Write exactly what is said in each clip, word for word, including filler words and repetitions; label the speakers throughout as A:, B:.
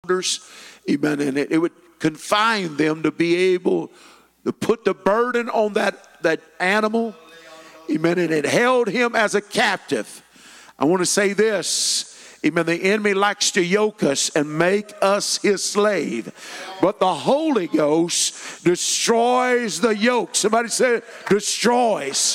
A: shoulders. Amen. And it, it would confine them to be able to put the burden on that, that animal. Amen. And it held him as a captive. I want to say this. Amen. The enemy likes to yoke us and make us his slave. But the Holy Ghost destroys the yoke. Somebody say destroys.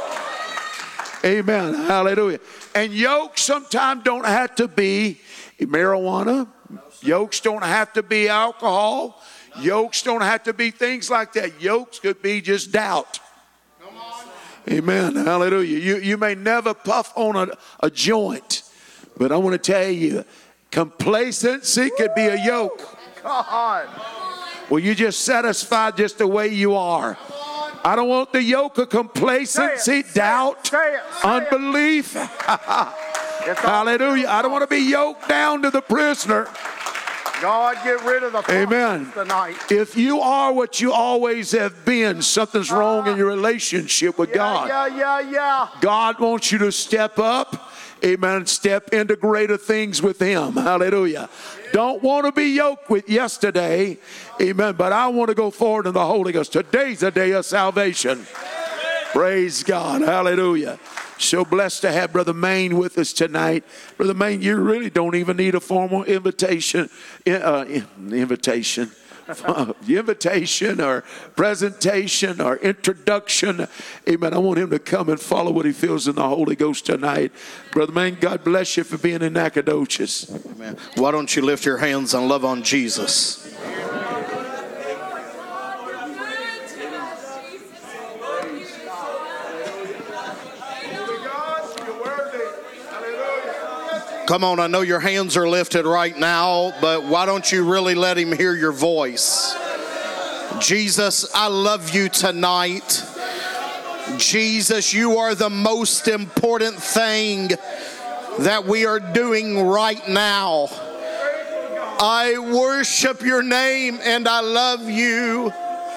A: Amen. Hallelujah. And yokes sometimes don't have to be marijuana. Yokes don't have to be alcohol. Yokes don't have to be things like that. Yokes could be just doubt. Amen. Hallelujah. You, you may never puff on a, a joint. But I want to tell you, complacency could be a yoke. God. Well, you just satisfied just the way you are. I don't want the yoke of complacency, say it, doubt, say it, say it, unbelief. Hallelujah. I don't want to be yoked down to the prisoner.
B: God, get rid of the
A: Amen.
B: Tonight.
A: If you are what you always have been, something's wrong in your relationship with
B: yeah,
A: God.
B: Yeah, yeah, yeah.
A: God wants you to step up. Amen. Step into greater things with him. Hallelujah. Don't want to be yoked with yesterday. Amen. But I want to go forward in the Holy Ghost. Today's a day of salvation. Praise God. Hallelujah. So blessed to have Brother Maine with us tonight. Brother Maine, you really don't even need a formal invitation. Uh, invitation. Uh, invitation or presentation or introduction. Amen. I want him to come and follow what he feels in the Holy Ghost tonight. Brother Man, God bless you for being in Nacogdoches.
C: Amen. Why don't you lift your hands and love on Jesus? Come on, I know your hands are lifted right now, but why don't you really let him hear your voice? Jesus, I love you tonight. Jesus, you are the most important thing that we are doing right now. I worship your name and I love you.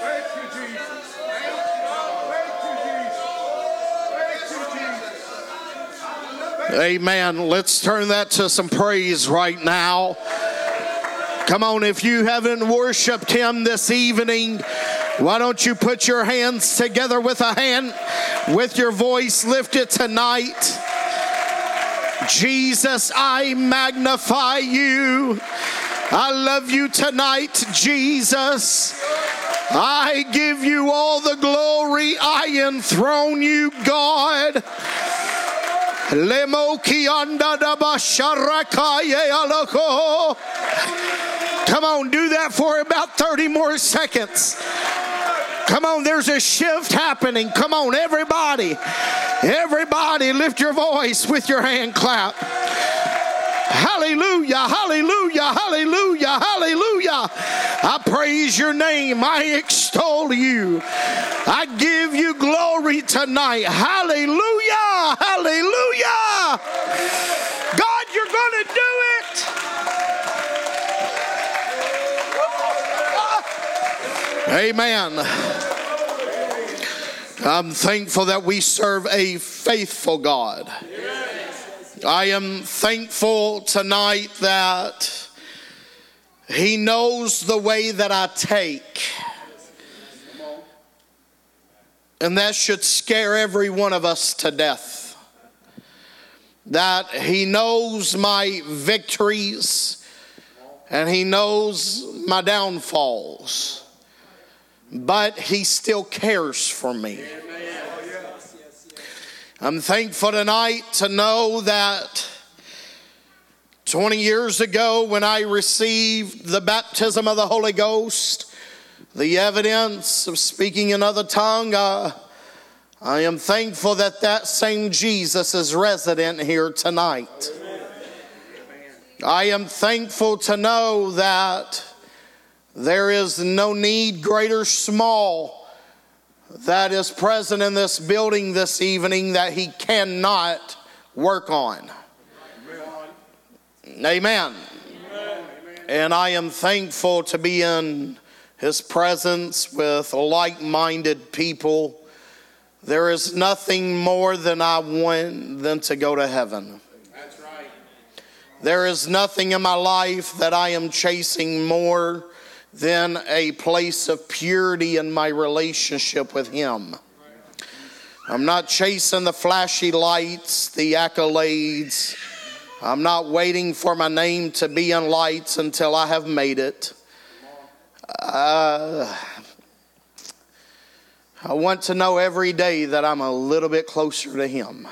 C: Amen. Let's turn that to some praise right now. Come on, if you haven't worshiped him this evening, why don't you put your hands together with a hand, with your voice lifted tonight. Jesus, I magnify you. I love you tonight, Jesus. I give you all the glory. I enthrone you, God. Come on, do that for about thirty more seconds. Come on, there's a shift happening. Come on, everybody. Everybody lift your voice with your hand clap. Hallelujah, hallelujah, hallelujah, hallelujah. I praise your name. I extol you. I give you glory tonight. Hallelujah, hallelujah. God, you're going to do it. Amen. I'm thankful that we serve a faithful God. I am thankful tonight that he knows the way that I take. And that should scare every one of us to death. That he knows my victories and he knows my downfalls. But he still cares for me. I'm thankful tonight to know that twenty years ago when I received the baptism of the Holy Ghost, the evidence of speaking in other tongue, uh, I am thankful that that same Jesus is resident here tonight. I am thankful to know that there is no need, great or small, that is present in this building this evening that he cannot work on. Amen. Amen. And I am thankful to be in his presence with like-minded people. There is nothing more than I want than to go to heaven.
B: That's right.
C: There is nothing in my life that I am chasing more than a place of purity in my relationship with Him. I'm not chasing the flashy lights, the accolades. I'm not waiting for my name to be in lights until I have made it. Uh, I want to know every day that I'm a little bit closer to Him.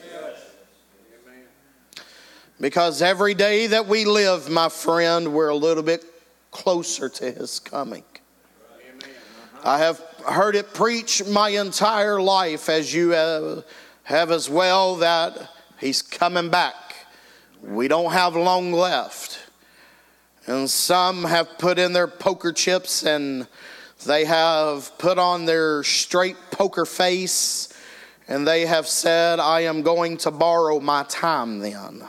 C: Because every day that we live, my friend, we're a little bit closer to His coming. I have heard it preached my entire life, as you have, have as well, that He's coming back. We don't have long left. And some have put in their poker chips and they have put on their straight poker face and they have said, I am going to borrow my time then.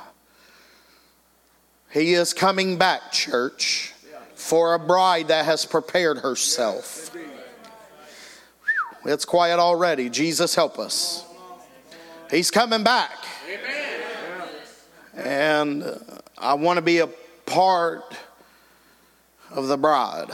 C: He is coming back, church, for a bride that has prepared herself. It's quiet already. Jesus, help us. He's coming back. And I want to be a part of the bride.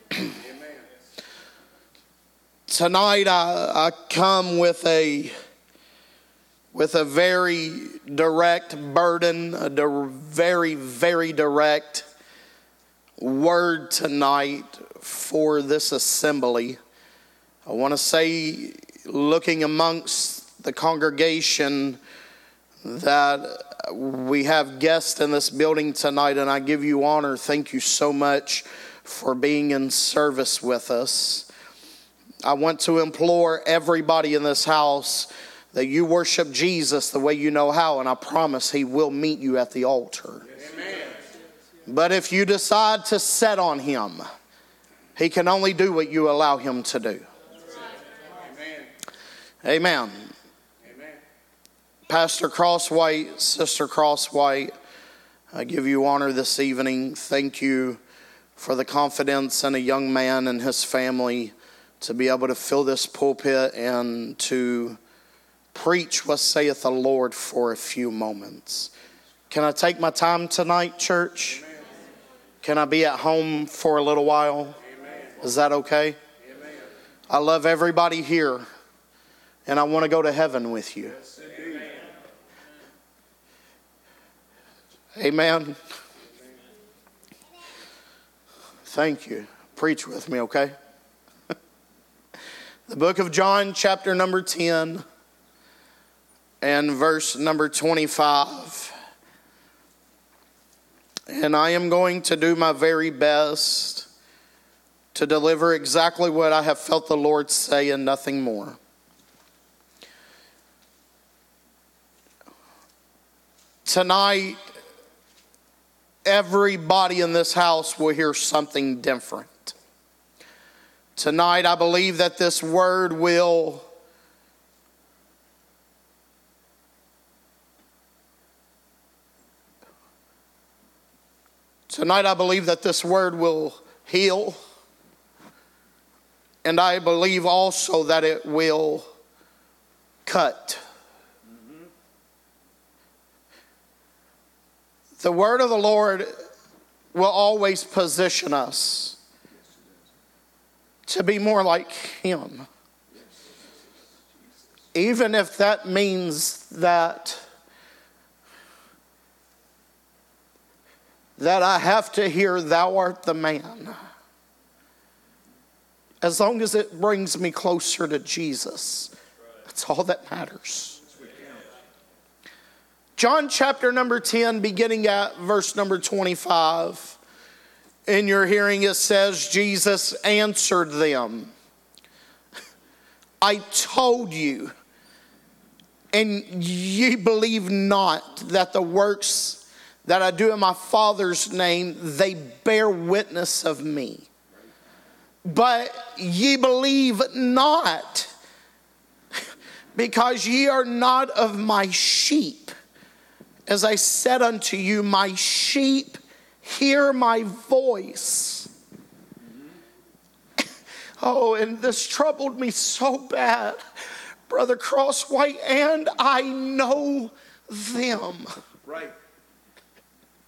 C: Tonight I, I come with a with a very direct burden, a di- very, very direct word tonight for this assembly. I want to say, looking amongst the congregation, that we have guests in this building tonight, and I give you honor. Thank you so much for being in service with us. I want to implore everybody in this house that you worship Jesus the way you know how, and I promise He will meet you at the altar. Amen. But if you decide to set on Him, He can only do what you allow Him to do. Amen. Amen. Amen. Pastor Crosswhite, Sister Crosswhite, I give you honor this evening. Thank you for the confidence in a young man and his family to be able to fill this pulpit and to preach what saith the Lord for a few moments. Can I take my time tonight, church? Amen. Can I be at home for a little while? Amen. Is that okay? Amen. I love everybody here, and I want to go to heaven with you. Yes, Amen. Amen. Thank you. Preach with me, okay? The book of John, chapter number ten. And verse number twenty-five. And I am going to do my very best to deliver exactly what I have felt the Lord say and nothing more. Tonight, everybody in this house will hear something different. Tonight, I believe that this word will Tonight I believe that this word will heal. And I believe also that it will cut. Mm-hmm. The word of the Lord will always position us to be more like Him. Even if that means that that I have to hear thou art the man. As long as it brings me closer to Jesus, that's all that matters. John chapter number ten, beginning at verse number twenty-five. In your hearing it says, Jesus answered them, I told you, and ye believe not that the works that I do in my Father's name, they bear witness of me. But ye believe not, because ye are not of my sheep. As I said unto you, my sheep hear my voice. Oh, and this troubled me so bad, Brother Crosswhite, and I know them.
A: Right.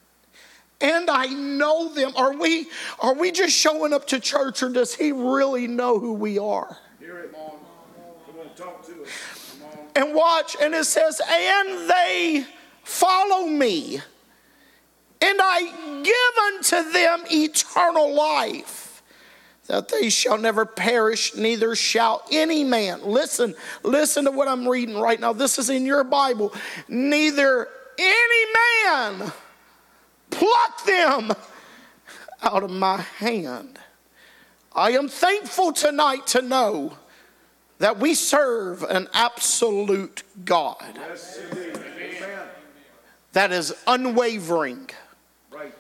C: and I know them. Are we, are we just showing up to church, or does he really know who we are?
A: Hear it. Come on. Come on, talk to us. Come on.
C: And watch, and it says, and they follow me, and I give unto them eternal life, that they shall never perish, neither shall any man. Listen, listen to what I'm reading right now. This is in your Bible. Neither any man pluck them out of my hand. I am thankful tonight to know that we serve an absolute God.
A: Yes, indeed. Amen.
C: That is unwavering.
A: Right.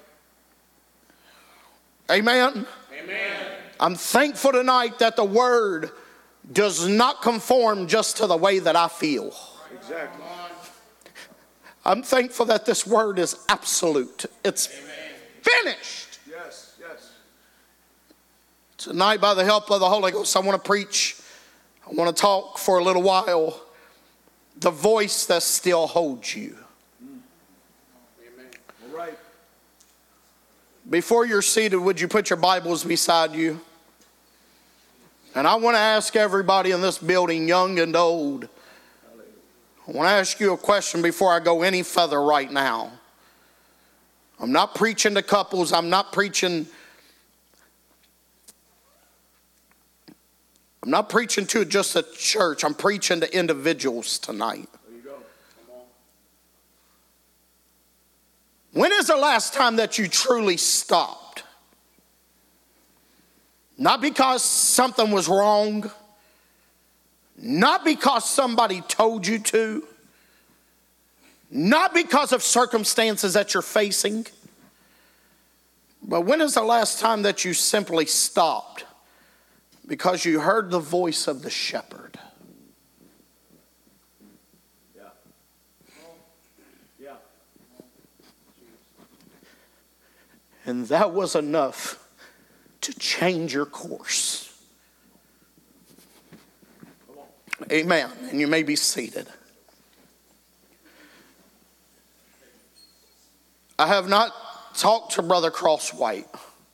C: Amen.
A: Amen.
C: I'm thankful tonight that the word does not conform just to the way that I feel.
A: Exactly.
C: I'm thankful that this word is absolute. It's finished.
A: Yes, yes.
C: Tonight, by the help of the Holy Ghost, I want to preach. I want to talk for a little while. The voice that still holds you.
A: Amen. All right.
C: Before you're seated, would you put your Bibles beside you? And I want to ask everybody in this building, young and old, I want to ask you a question before I go any further right now. I'm not preaching to couples. I'm not preaching. I'm not preaching to just a church. I'm preaching to individuals tonight.
A: There you go. Come on.
C: When is the last time that you truly stopped? Not because something was wrong. Not because somebody told you to. Not because of circumstances that you're facing. But when is the last time that you simply stopped because you heard the voice of the shepherd?
A: Yeah. Yeah.
C: And that was enough to change your course. Amen. And you may be seated. I have not talked to Brother Crosswhite.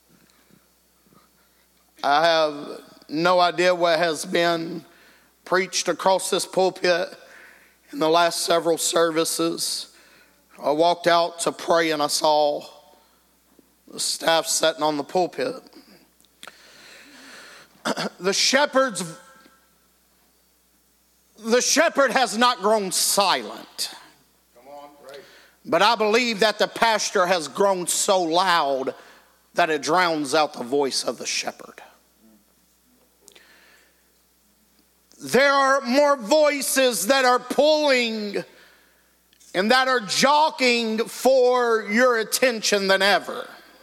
C: I have no idea what has been preached across this pulpit in the last several services. I walked out to pray and I saw the staff sitting on the pulpit. The shepherd's The shepherd has not grown silent.
A: Come on. Right.
C: But I believe that the pasture has grown so loud that it drowns out the voice of the shepherd. There are more voices that are pulling and that are jockeying for your attention than ever.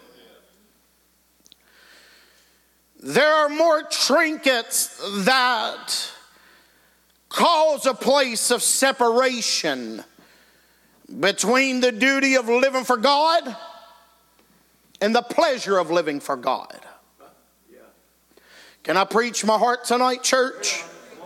C: There are more trinkets that cause a place of separation between the duty of living for God and the pleasure of living for God.
A: Yeah.
C: Can I preach my heart tonight, church?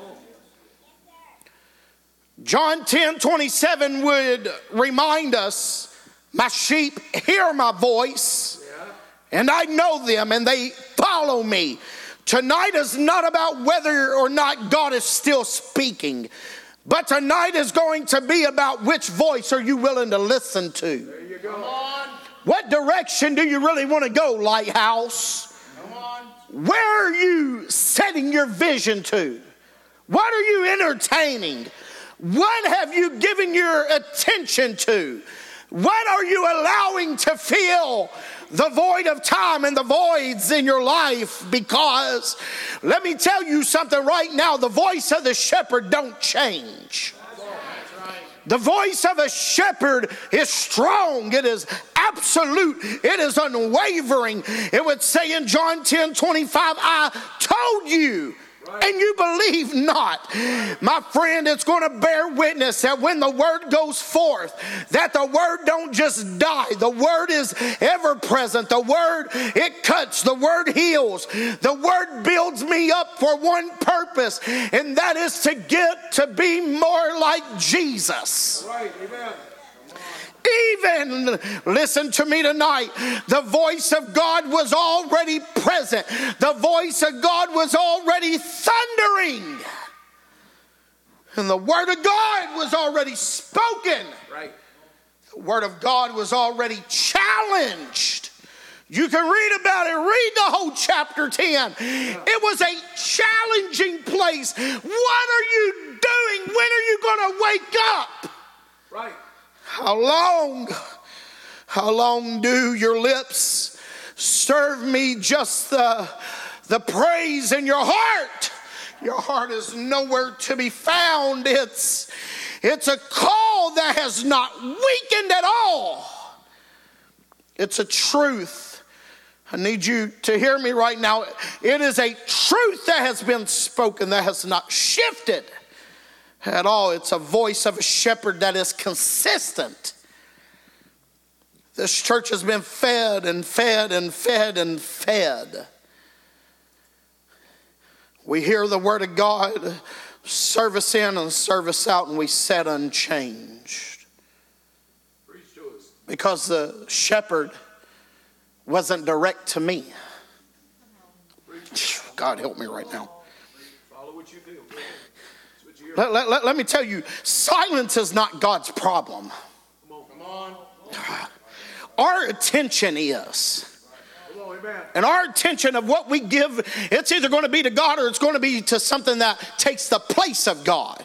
C: John ten twenty-seven would remind us, my sheep hear my voice, and I know them, and they follow me. Tonight is not about whether or not God is still speaking, but tonight is going to be about which voice are you willing to listen to.
A: There you go. Come on.
C: What direction do you really want to go, Lighthouse?
A: Come on.
C: Where are you setting your vision to? What are you entertaining? What have you given your attention to? What are you allowing to fill the void of time and the voids in your life? Because let me tell you something right now, the voice of the shepherd don't change. The voice of a shepherd is strong. It is absolute. It is unwavering. It would say in John ten twenty-five, I told you, and you believe not. My friend, it's going to bear witness that when the word goes forth, that the word don't just die. The word is ever present. The word, it cuts. The word heals. The word builds me up for one purpose, and that is to get to be more like Jesus.
A: Right. Amen.
C: Stephen, listen to me tonight. The voice of God was already present. The voice of God was already thundering. And the word of God was already spoken.
A: Right.
C: The word of God was already challenged. You can read about it. Read the whole chapter ten. It was a challenging place. What are you doing? When are you going to wake up?
A: Right.
C: How long? How long do your lips serve me just the, the praise in your heart? Your heart is nowhere to be found. It's, it's a call that has not weakened at all. It's a truth. I need you to hear me right now. It is a truth that has been spoken that has not shifted at all. It's a voice of a shepherd that is consistent. This church has been fed and fed and fed and fed. We hear the word of God, service in and service out, and we set unchanged. Because the shepherd wasn't direct to me. God help me right now. Let, let, let, let me tell you, silence is not God's problem. Our attention is. And our attention of what we give, it's either going to be to God or it's going to be to something that takes the place of God.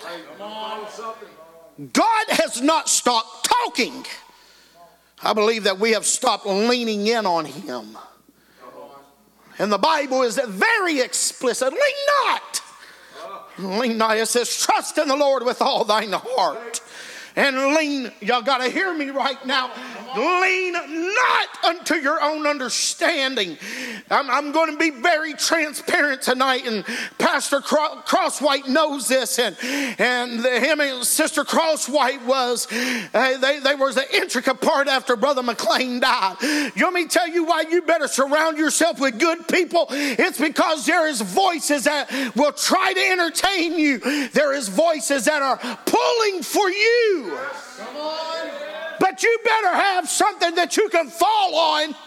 C: God has not stopped talking. I believe that we have stopped leaning in on him. And the Bible is very explicit. Lean not. Lean not. It says, trust in the Lord with all thine heart. And lean, y'all got to hear me right now. Lean not unto your own understanding. I'm, I'm going to be very transparent tonight, and Pastor Crosswhite knows this, and and the, him and Sister Crosswhite was uh, they they was an intricate part after Brother McLean died. You want me to tell you why you better surround yourself with good people? It's because there is voices that will try to entertain you. There is voices that are pulling for you. Come on. But you better have something that you can fall on.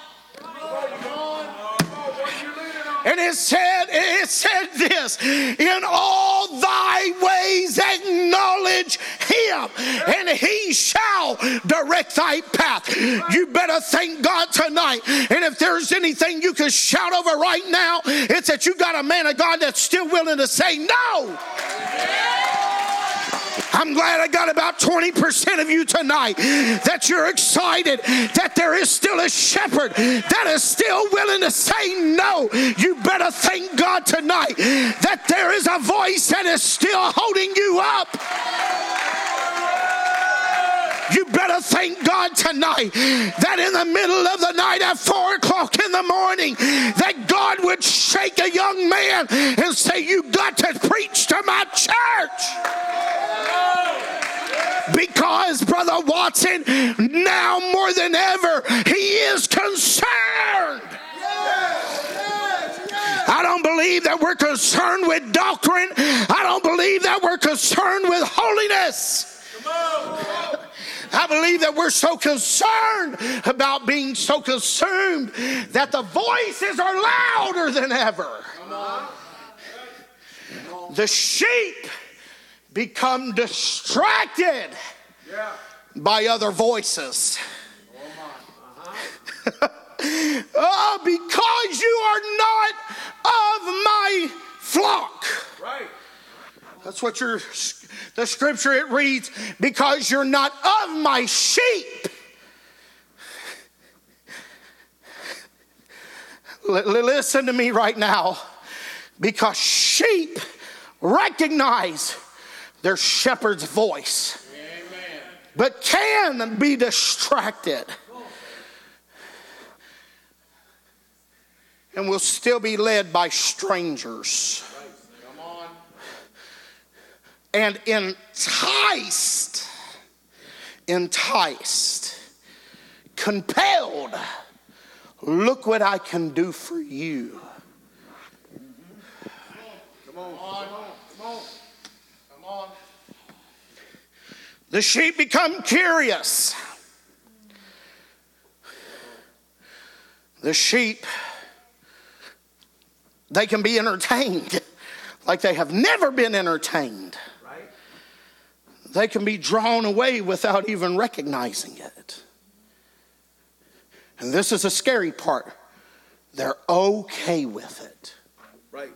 C: And it said, it said this, in all thy ways acknowledge him, and he shall direct thy path. You better thank God tonight. And if there's anything you can shout over right now, it's that you got a man of God that's still willing to say no. I'm glad I got about twenty percent of you tonight that you're excited that there is still a shepherd that is still willing to say no. You better thank God tonight that there is a voice that is still holding you up. You better thank God tonight that in the middle of the night at four o'clock in the morning that God would shake a young man and say, you got to preach to my church. Because, Brother Watson, now more than ever, he is concerned. I don't believe that we're concerned with doctrine. I don't believe that we're concerned with holiness. I believe that we're so concerned about being so consumed that the voices are louder than ever. The sheep become distracted yeah. by other voices. Oh, because you are not of my flock. Right. That's what your the scripture it reads, because you're not of my sheep. L- listen to me right now. Because sheep recognize their shepherd's voice. Amen. But can be distracted. And will still be led by strangers. Come on. And enticed, enticed, compelled. Look what I can do for you. Come on, come on, come on, come on. The sheep become curious. The sheep, they can be entertained like they have never been entertained. Right. They can be drawn away without even recognizing it. And this is the scary part. They're okay with it.
A: Right.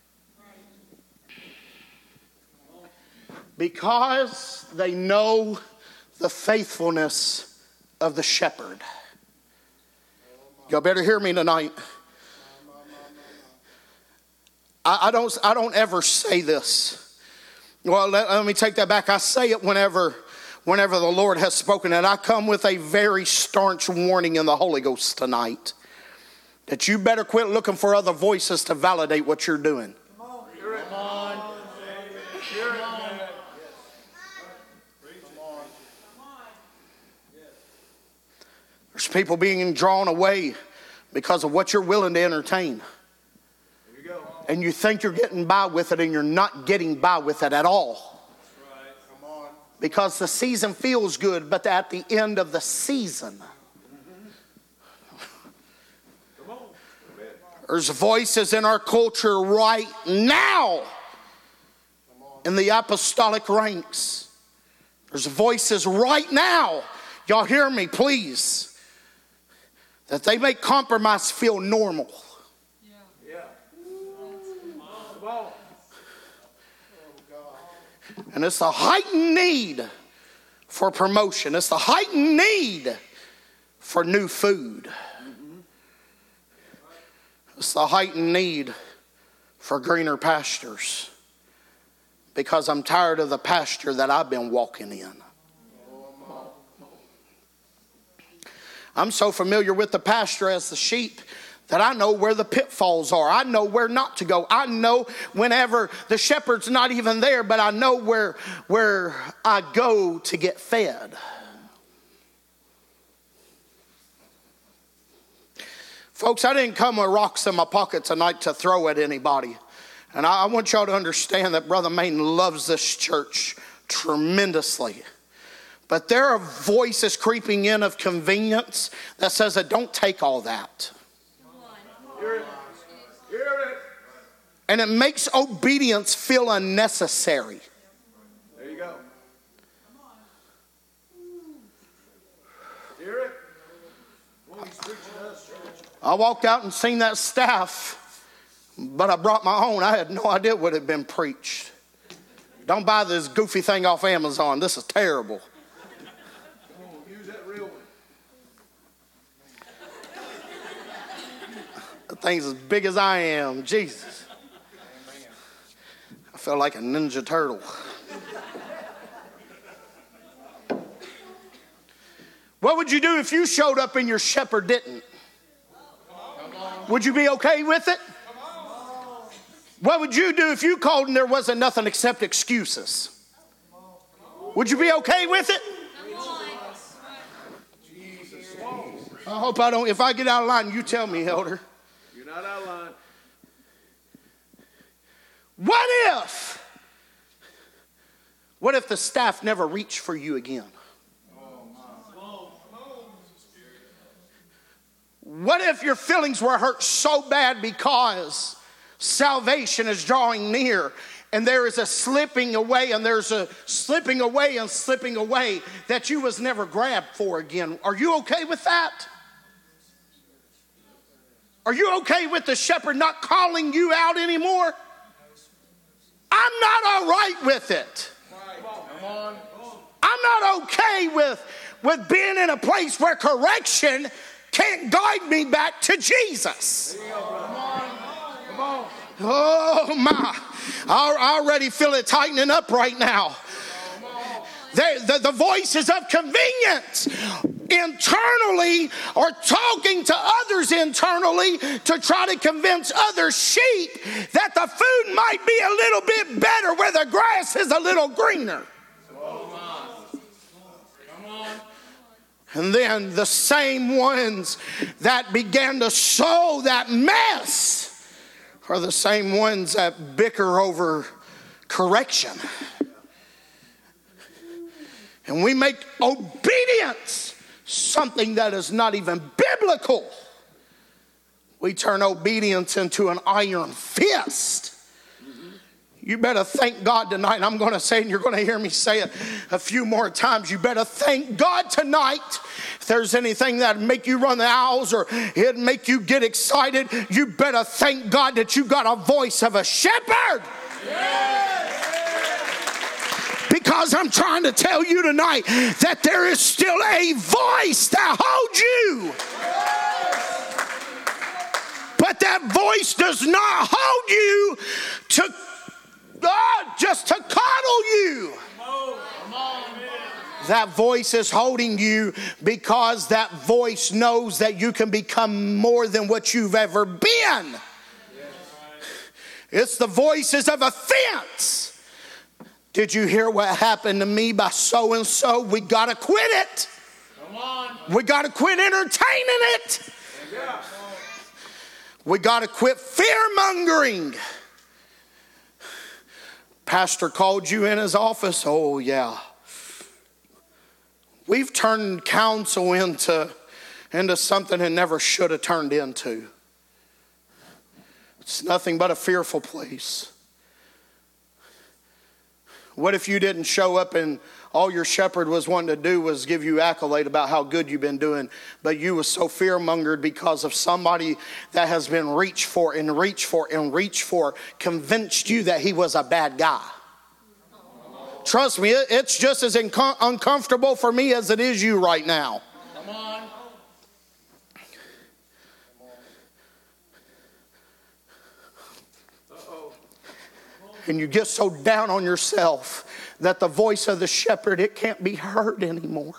C: Because they know the faithfulness of the shepherd. Y'all better hear me tonight. I, I don't I don't ever say this. Well, let, let me take that back. I say it whenever whenever the Lord has spoken. And I come with a very staunch warning in the Holy Ghost tonight. That you better quit looking for other voices to validate what you're doing.
B: Come on. Hear it. Come on. Hear it.
C: There's people being drawn away because of what you're willing to entertain.
A: There you go.
C: And you think you're getting by with it, and you're not getting by with it at all.
B: That's right. Come on.
C: Because the season feels good, but at the end of the season,
A: Come on.
C: there's voices in our culture right now in the apostolic ranks. There's voices right now. Y'all hear me, please. That they make compromise feel normal.
A: Yeah. Come on.
C: And it's the heightened need for promotion. It's the heightened need for new food. It's the heightened need for greener pastures. Because I'm tired of the pasture that I've been walking in. I'm so familiar with the pasture as the sheep that I know where the pitfalls are. I know where not to go. I know whenever the shepherd's not even there, but I know where, where I go to get fed. Folks, I didn't come with rocks in my pocket tonight to throw at anybody. And I, I want y'all to understand that Brother Main loves this church tremendously. But there are voices creeping in of convenience that says that don't take all that.
A: Hear it. Hear it.
C: And it makes obedience feel unnecessary.
A: There you go. Hear it. Well, he's preaching to us, church.
C: I walked out and seen that staff, but I brought my own. I had no idea what had been preached. Don't buy this goofy thing off Amazon. This is terrible.
A: Use that real one.
C: The thing's as big as I am. Jesus. I felt like a Ninja Turtle. What would you do if you showed up and your shepherd didn't? Would you be okay with it? What would you do if you called and there wasn't nothing except excuses? Would you be okay with it? I hope I don't. If I get out of line, you tell me, Elder.
A: You're not out of line.
C: What if? What if the staff never reached for you again? What if your feelings were hurt so bad because salvation is drawing near and there is a slipping away and there's a slipping away and slipping away that you was never grabbed for again? Are you okay with that? Are you okay with the shepherd not calling you out anymore? I'm not all right with it. I'm not okay with, with being in a place where correction can't guide me back to Jesus. Oh my, I already feel it tightening up right now. The, the, the voices of convenience internally are talking to others internally to try to convince other sheep that the food might be a little bit better where the grass is a little greener. And then the same ones that began to sow that mess are the same ones that bicker over correction. And we make obedience something that is not even biblical. we turn obedience into an iron fist. You better thank God tonight. I'm going to say it, and you're going to hear me say it a few more times. You better thank God tonight. If there's anything that make you run the aisles or it make you get excited, you better thank God that you got a voice of a shepherd. Because I'm trying to tell you tonight that there is still a voice that holds you. But that voice does not hold you to God just to coddle you. That voice is holding you because that voice knows that you can become more than what you've ever been. It's the voices of offense. Did you hear what happened to me by so and so? We got to quit it. We got to quit entertaining it. We got to quit fear mongering. Pastor called you in his office. Oh, yeah. We've turned counsel into, into something it never should have turned into. It's nothing but a fearful place. What if you didn't show up and all your shepherd was wanting to do was give you accolade about how good you've been doing, but you was so fear-mongered because of somebody that has been reached for and reached for and reached for, convinced you that he was a bad guy. Trust me, it's just as inco- uncomfortable for me as it is you right now.
B: Come on.
C: And you get so down on yourself that the voice of the shepherd, it can't be heard anymore.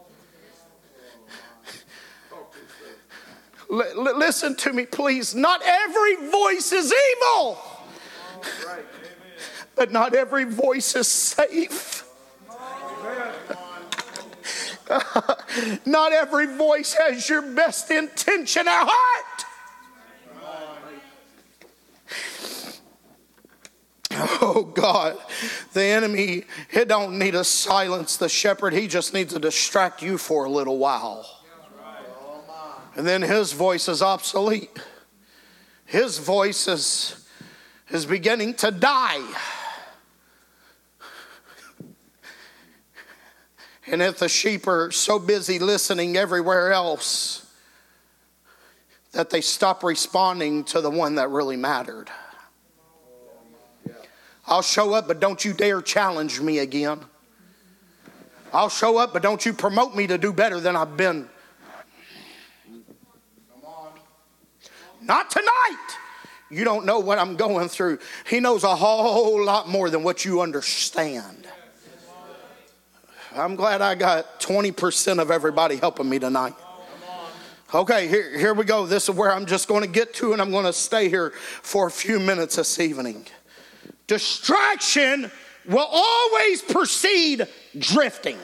C: L- l- listen to me, please. Not every voice is evil. But not every voice is safe. Not every voice has your best intention at heart. Oh God, the enemy, he don't need to silence the shepherd. He just needs to distract you for a little while. And then his voice is obsolete. His voice is, is beginning to die. And if the sheep are so busy listening everywhere else that they stop responding to the one that really mattered. I'll show up, but don't you dare challenge me again. I'll show up, but don't you promote me to do better than I've been.
B: Come on.
C: Not tonight. You don't know what I'm going through. He knows a whole lot more than what you understand. I'm glad I got twenty percent of everybody helping me tonight. Okay, here, here we go. This is where I'm just going to get to, and I'm going to stay here for a few minutes this evening. Distraction will always precede drifting.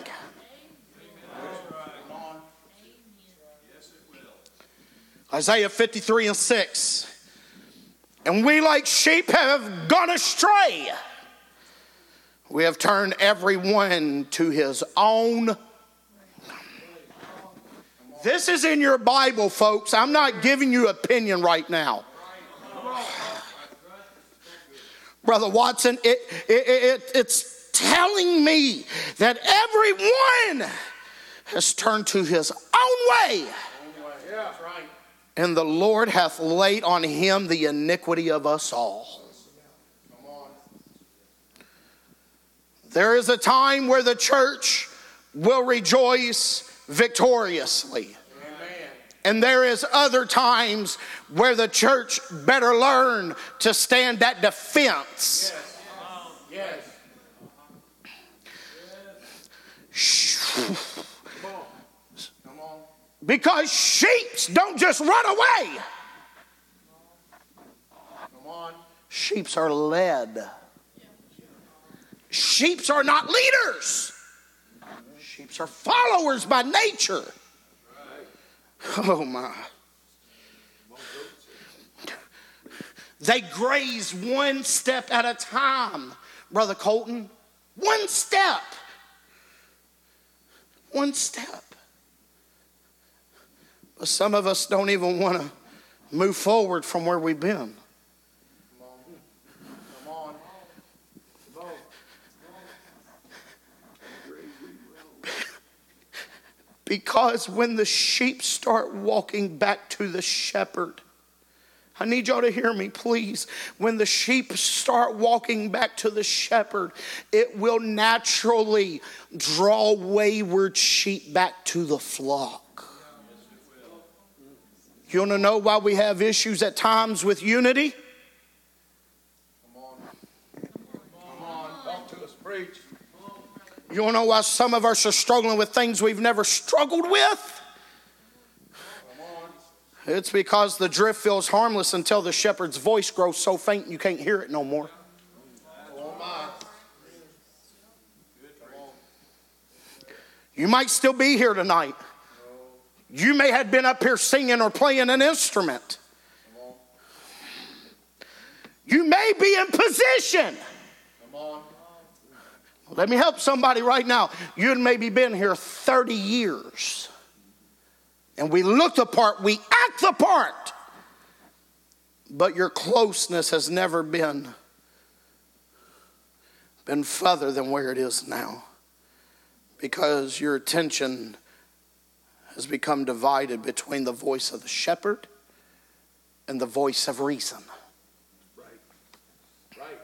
C: Isaiah fifty-three and six. And we like sheep have gone astray. We have turned everyone to his own. This is in your Bible, folks. I'm not giving you opinion right now. Brother Watson, it, it, it, it's telling me that everyone has turned to his own way.
B: Yeah, that's right.
C: And the Lord hath laid on him the iniquity of us all.
B: Come on.
C: There is a time where the church will rejoice victoriously.
B: Amen.
C: And there is other times where the church better learn to stand at defense.
B: Yes. Yes. Come on. Come on.
C: Because sheep don't just run away.
B: Come on.
C: Sheep are led. Sheep are not leaders. Sheep are followers by nature. Oh my. They graze one step at a time, Brother Colton. One step. One step. But some of us don't even want to move forward from where we've been.
B: Come on. Come on.
C: Because when the sheep start walking back to the shepherd, I need y'all to hear me, please. When the sheep start walking back to the shepherd, it will naturally draw wayward sheep back to the flock. You want to know why we have issues at times with unity?
B: Come on. Come on. Talk to us. Preach.
C: You want to know why some of us are struggling with things we've never struggled with? It's because the drift feels harmless until the shepherd's voice grows so faint you can't hear it no more. You might still be here tonight. You may have been up here singing or playing an instrument. You may be in position. Let me help somebody right now. You'd maybe been here thirty years. And we look the part, we act the part. But your closeness has never been, been further than where it is now. Because your attention has become divided between the voice of the shepherd and the voice of reason.
B: Right. Right.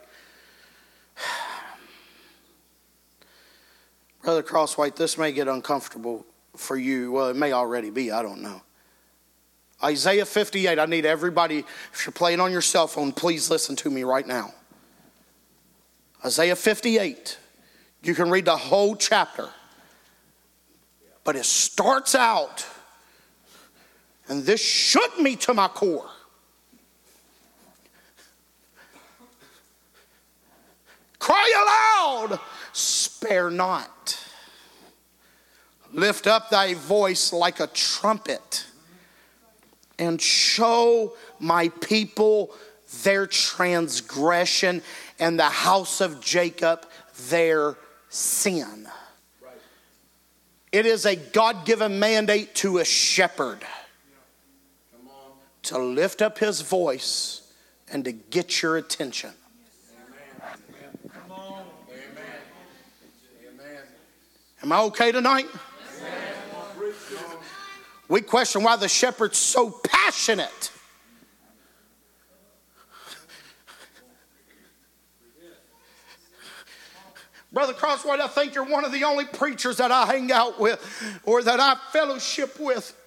C: Brother Crosswhite, this may get uncomfortable for you. Well, it may already be. I don't know. Isaiah fifty-eight. I need everybody, if you're playing on your cell phone, please listen to me right now. Isaiah fifty-eight. You can read the whole chapter. But it starts out, and this shook me to my core. Cry aloud, spare not. Lift up thy voice like a trumpet, and show my people their transgression, and the house of Jacob their sin. Right. It is a God-given mandate to a shepherd Come on. to lift up his voice and to get your attention.
B: Amen. Come on. Amen. Amen.
C: Am I okay tonight? We question why the shepherd's so passionate. Brother Crosswhite, I think you're one of the only preachers that I hang out with or that I fellowship with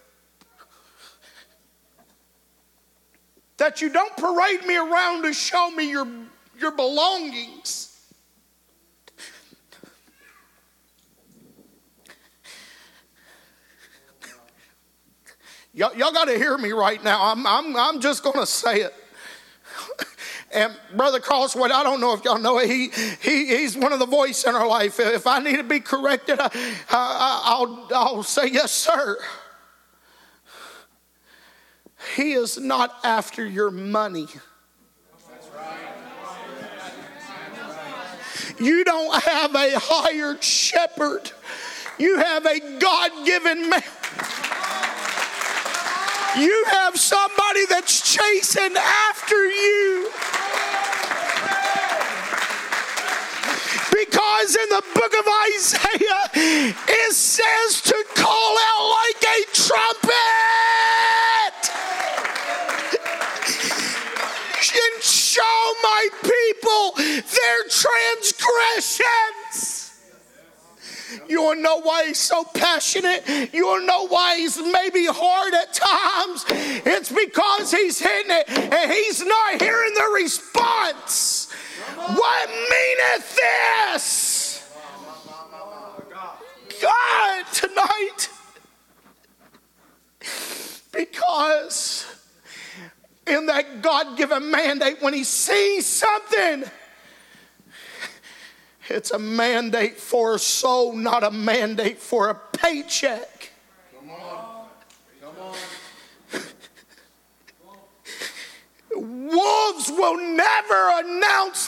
C: that you don't parade me around to show me your, your belongings. Y'all, y'all got to hear me right now. I'm, I'm, I'm just going to say it. And Brother Crosswhite, I don't know if y'all know it. He, he, he's one of the voice in our life. If I need to be corrected, I, I, I'll, I'll say yes, sir. He is not after your money.
B: That's right.
C: You don't have a hired shepherd. You have a God-given man. You have somebody that's chasing after you. Because in the book of Isaiah, it says to call out like a trumpet. And show my people their transgressions. You want to know why he's so passionate? You want to know why he's maybe hard at times? It's because he's hitting it and he's not hearing the response. What meaneth this? God, tonight. Because in that God-given mandate, when he sees something, it's a mandate for a soul, not a mandate for a paycheck.
B: Come on. Come on.
C: Wolves will never announce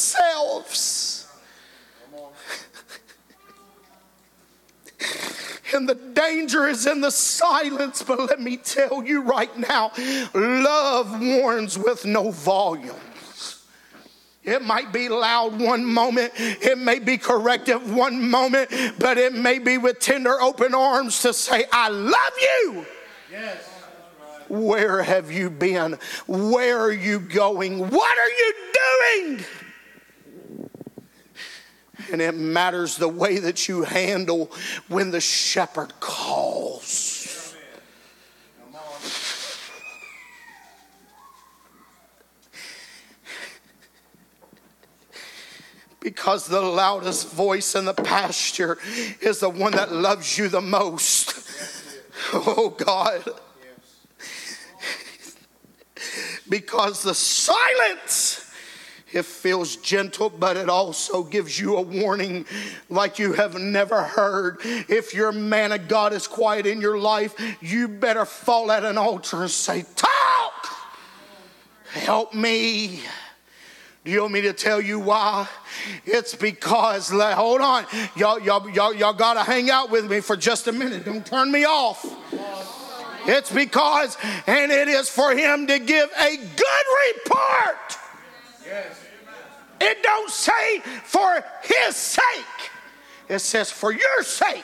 C: themselves.
B: Come on.
C: And the danger is in the silence. But let me tell you right now, love warns with no volume. It might be loud one moment. It may be corrective one moment. But it may be with tender open arms to say, I love you.
B: Yes.
C: Where have you been? Where are you going? What are you doing? And it matters the way that you handle when the shepherd calls.
B: Come on.
C: Because the loudest voice in the pasture is the one that loves you the most. Oh God. Because the silence, it feels gentle, but it also gives you a warning like you have never heard. If your man of God is quiet in your life, you better fall at an altar and say, talk! Help me. Do you want me to tell you why? It's because, hold on, y'all, y'all, y'all, y'all got to hang out with me for just a minute. Don't turn me off. It's because, and it is for him to give a good report.
B: Yes.
C: It don't say for his sake. It says for your sake.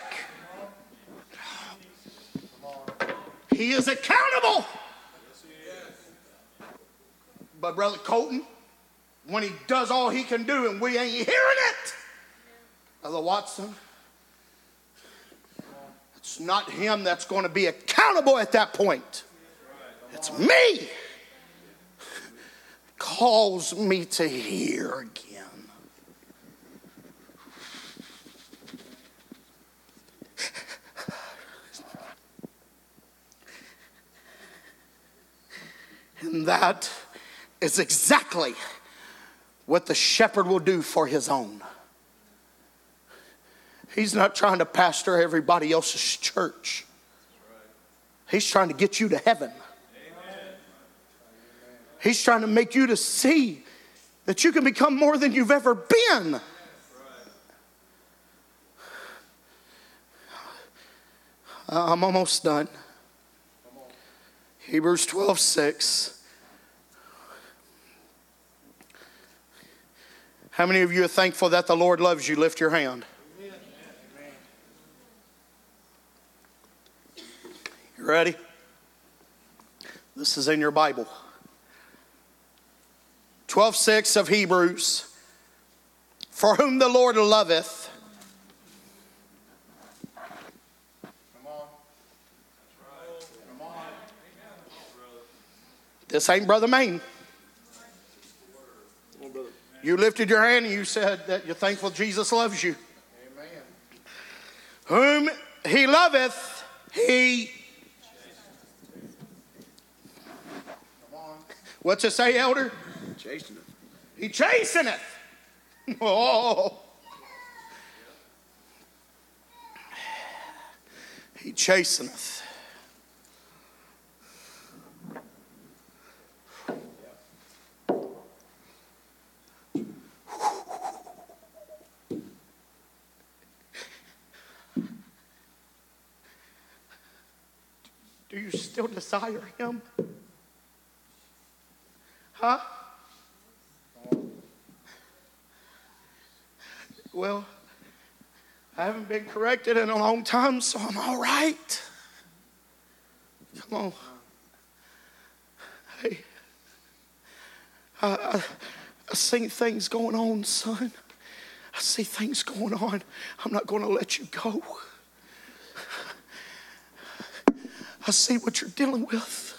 C: He is accountable. But Brother Colton, when he does all he can do and we ain't hearing it, Brother Watson, it's not him that's going to be accountable at that point. It's me. Calls me to hear again. And that is exactly what the shepherd will do for his own. He's not trying to pastor everybody else's church. He's trying to get you to heaven. He's trying to make you to see that you can become more than you've ever been. I'm almost done. Hebrews twelve six. How many of you are thankful that the Lord loves you? Lift your hand. You ready? This is in your Bible. twelve six of Hebrews. For whom the Lord loveth.
B: Come on. That's right. Come on.
C: This ain't Brother Maine. You lifted your hand and you said that you're thankful Jesus loves you.
B: Amen.
C: Whom he loveth, he.
B: Come on.
C: What's it say, elder?
B: Chasteneth.
C: He chasteneth. Oh. He chasteneth. Do you still desire him? Huh? Well, I haven't been corrected in a long time, so I'm all right. Come on. Hey, I, I, I see things going on, son. I see things going on. I'm not going to let you go. I see what you're dealing with.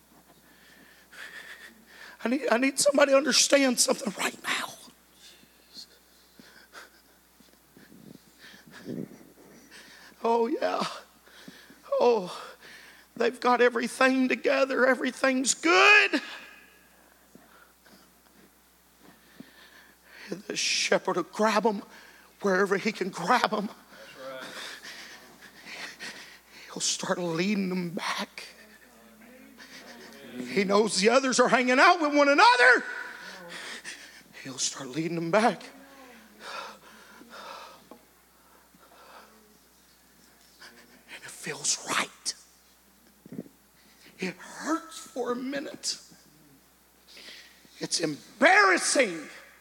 C: I need, I need somebody to understand something right now. Oh, yeah. Oh, they've got everything together. Everything's good. And the shepherd will grab them wherever he can grab them.
B: That's right.
C: He'll start leading them back. He knows the others are hanging out with one another. He'll start leading them back. feels right. It hurts for a minute. It's embarrassing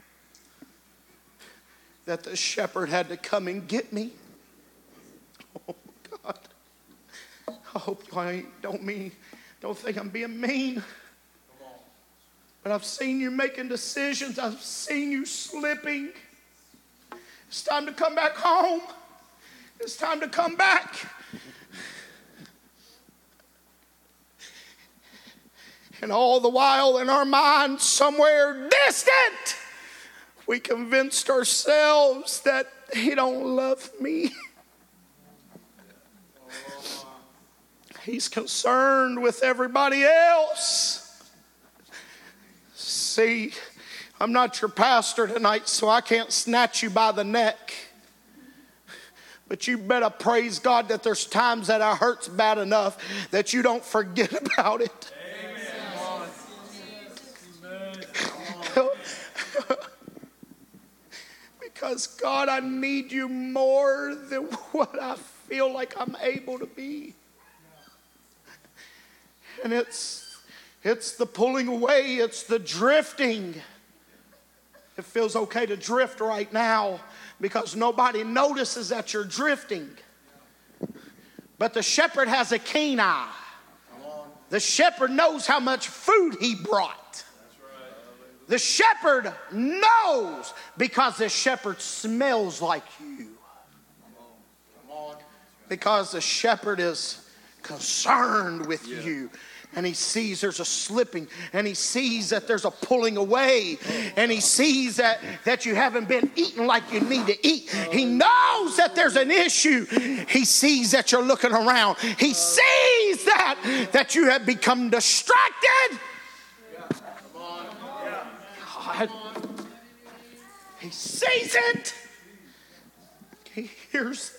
C: that the shepherd had to come and get me. Oh God. I hope you don't mean, don't think I'm being mean. But I've seen you making decisions. I've seen you slipping. It's time to come back home. It's time to come back. And all the while in our minds, somewhere distant, we convinced ourselves that he don't love me. He's concerned with everybody else. See, I'm not your pastor tonight, so I can't snatch you by the neck. But you better praise God that there's times that it hurts bad enough that you don't forget about it. Amen. Because God, I need you more than what I feel like I'm able to be. And it's It's the pulling away. It's the drifting. It feels okay to drift right now because nobody notices that you're drifting. But the shepherd has a keen eye. The shepherd knows how much food he brought. The shepherd knows because the shepherd smells like you. Because the shepherd is concerned with you. And he sees there's a slipping, and he sees that there's a pulling away, and he sees that, that you haven't been eating like you need to eat. He knows that there's an issue. He sees that you're looking around. He sees that, that you have become distracted. God, he sees it. He hears it.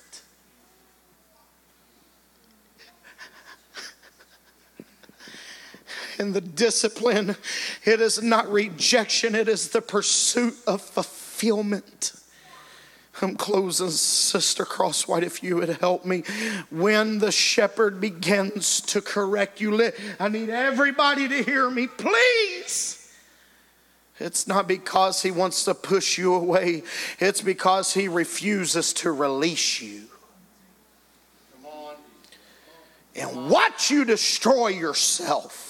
C: And the discipline, it is not rejection, it is the pursuit of fulfillment. I'm closing, Sister Crosswhite, if you would help me. When the shepherd begins to correct you, I need everybody to hear me, please. It's not because he wants to push you away. It's because he refuses to release you. Come on. And watch you destroy yourself.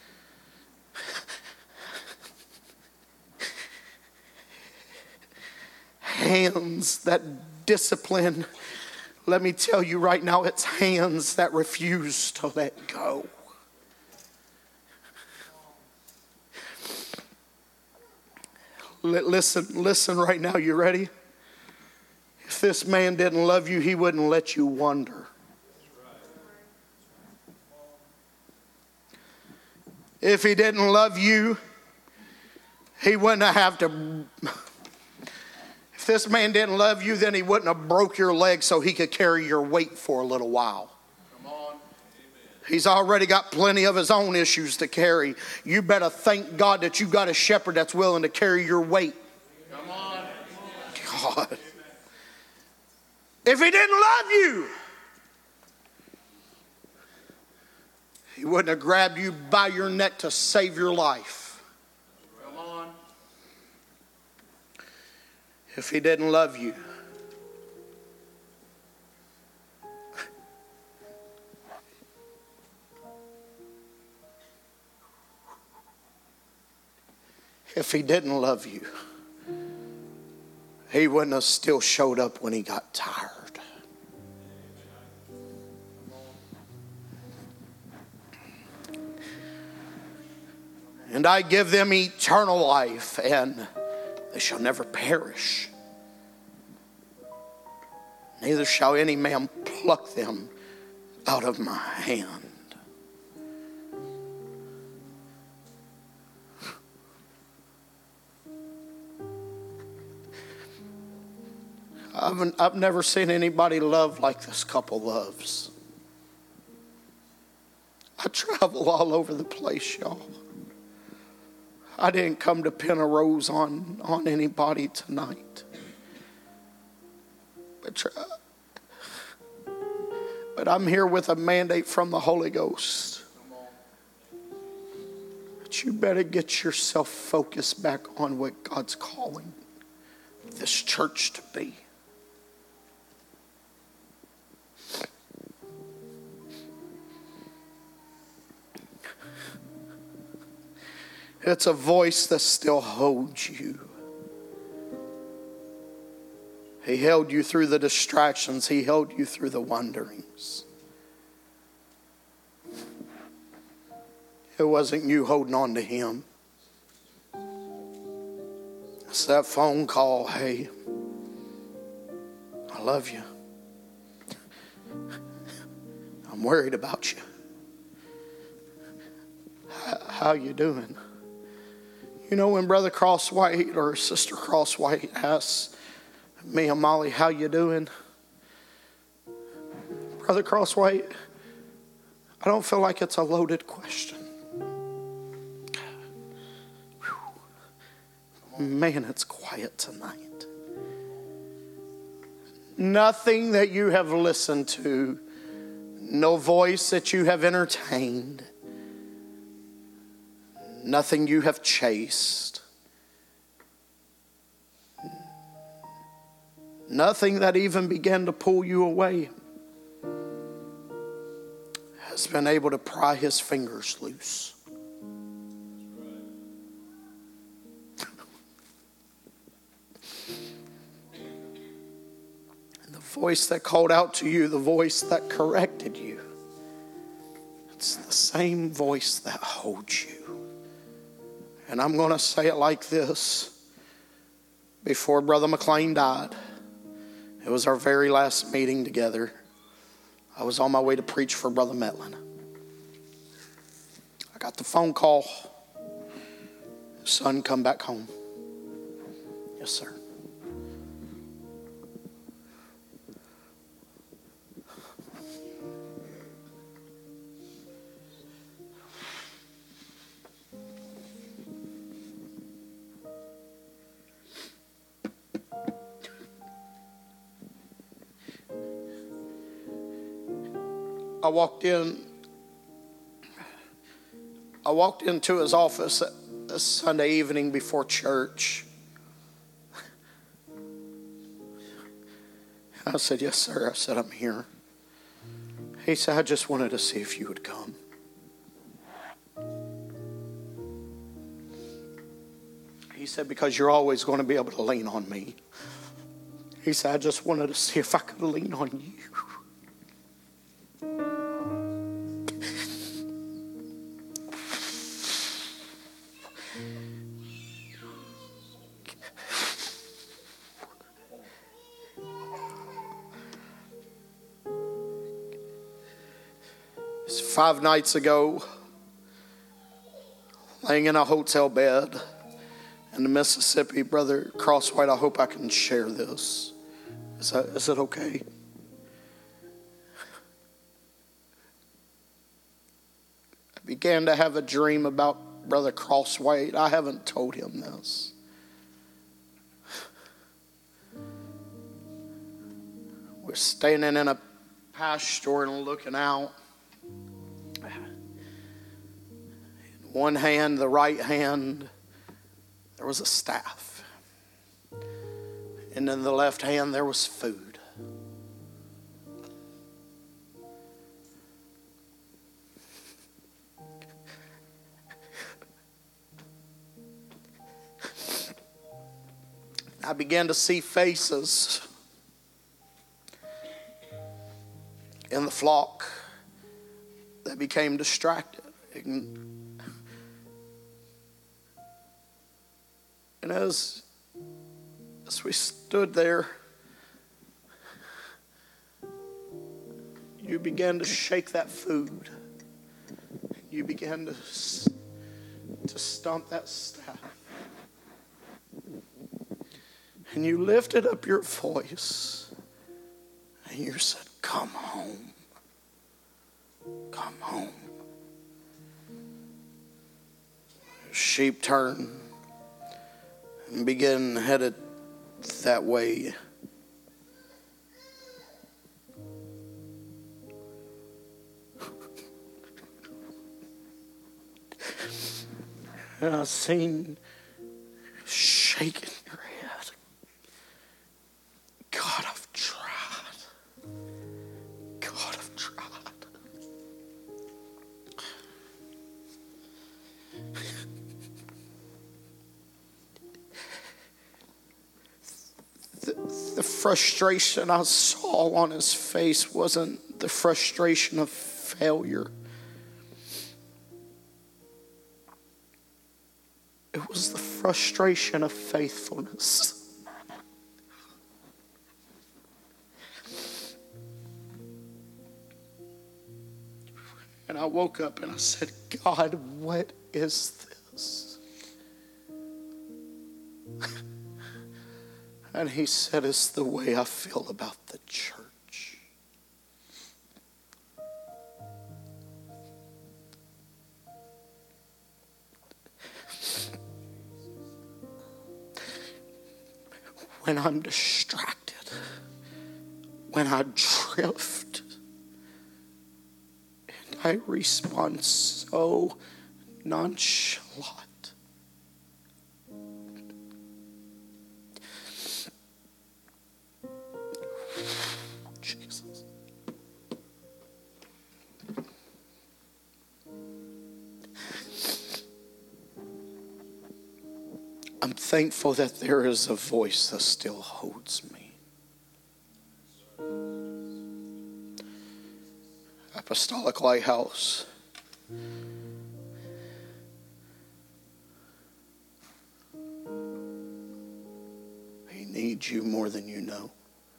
C: Hands that discipline, let me tell you right now, it's hands that refuse to let go. Listen, listen right now, you ready? If this man didn't love you, he wouldn't let you wander. If he didn't love you, he wouldn't have to... If this man didn't love you, then he wouldn't have broke your leg so he could carry your weight for a little while. Come on. He's already got plenty of his own issues to carry. You better thank God that you got a shepherd that's willing to carry your weight. Come on. God. If he didn't love you, he wouldn't have grabbed you by your neck to save your life. If he didn't love you, if he didn't love you, he wouldn't have still showed up when he got tired. And I give them eternal life, and they shall never perish. Neither shall any man pluck them out of my hand. I've, I've never seen anybody love like this couple loves. I travel all over the place, y'all. I didn't come to pin a rose on, on anybody tonight. But, But I'm here with a mandate from the Holy Ghost. But you better get yourself focused back on what God's calling this church to be. It's a voice that still holds you. He held you through the distractions. He held you through the wanderings. It wasn't you holding on to him. It's that phone call. Hey, I love you. I'm worried about you. How you doing? You know, when Brother Crosswhite or Sister Crosswhite asks me and Molly, how you doing? Brother Crosswhite, I don't feel like it's a loaded question. Whew. Man, it's quiet tonight. Nothing that you have listened to, no voice that you have entertained, nothing you have chased, nothing that even began to pull you away has been able to pry his fingers loose. And the voice that called out to you, the voice that corrected you, it's the same voice that holds you. And I'm going to say it like this. Before Brother McLean died, it was our very last meeting together. I was on my way to preach for Brother Metlin. I got the phone call. Son, come back home. Yes, sir. I walked in, I walked into his office a Sunday evening before church. I said, yes, sir. I said, I'm here. He said, I just wanted to see if you would come. He said, because you're always going to be able to lean on me. He said, I just wanted to see if I could lean on you. Five nights ago, laying in a hotel bed in the Mississippi, Brother Crosswhite, I hope I can share this. Is that, is it okay? I began to have a dream about Brother Crosswhite. I haven't told him this. We're standing in a pasture and looking out. In one hand, the right hand, there was a staff. And in the left hand, there was food. I began to see faces in the flock that became distracted. And as, as we stood there, you began to shake that food. You began to, to stomp that staff. And you lifted up your voice and you said, come home. Come home. Sheep turned and began headed that way. And I seen shaking your head. God, I've tried. God, I've tried. The, the frustration I saw on his face wasn't the frustration of failure. It was the frustration of faithfulness. And I woke up and I said, God, what is this? And he said, it's the way I feel about the church. When I'm distracted, when I drift, and I respond so nonchalant. Jesus. I'm thankful that there is a voice that still holds me. Apostolic Lighthouse. He needs you more than you know.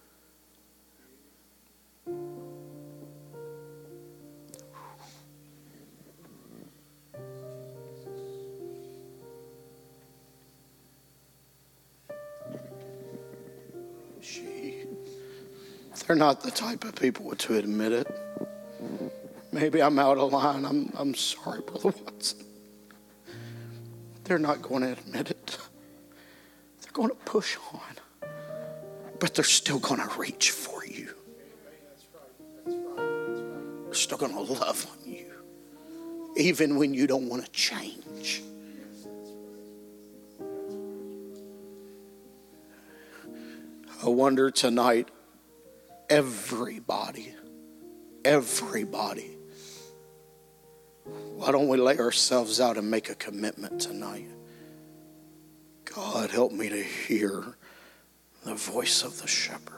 C: She, they're not the type of people to admit it. Maybe I'm out of line. I'm, I'm sorry, Brother Watson. They're not going to admit it. They're going to push on. But they're still going to reach for you. They're still going to love on you. Even when you don't want to change. I wonder tonight, everybody, everybody, why don't we lay ourselves out and make a commitment tonight? God, help me to hear the voice of the shepherd.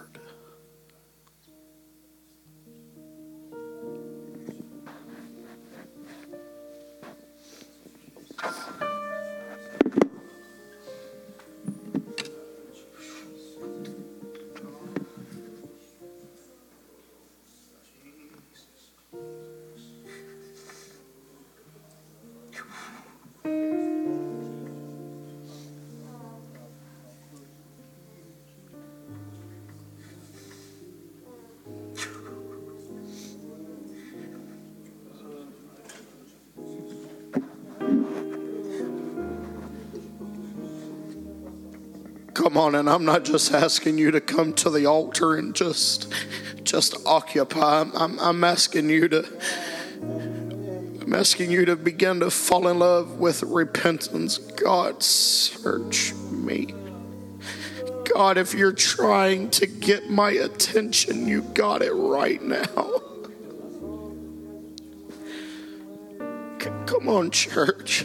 C: Come on, and I'm not just asking you to come to the altar and just just occupy. I'm, I'm, I'm asking you to I'm asking you to begin to fall in love with repentance. God, search me. God, if you're trying to get my attention, you got it right now. C- come on, church.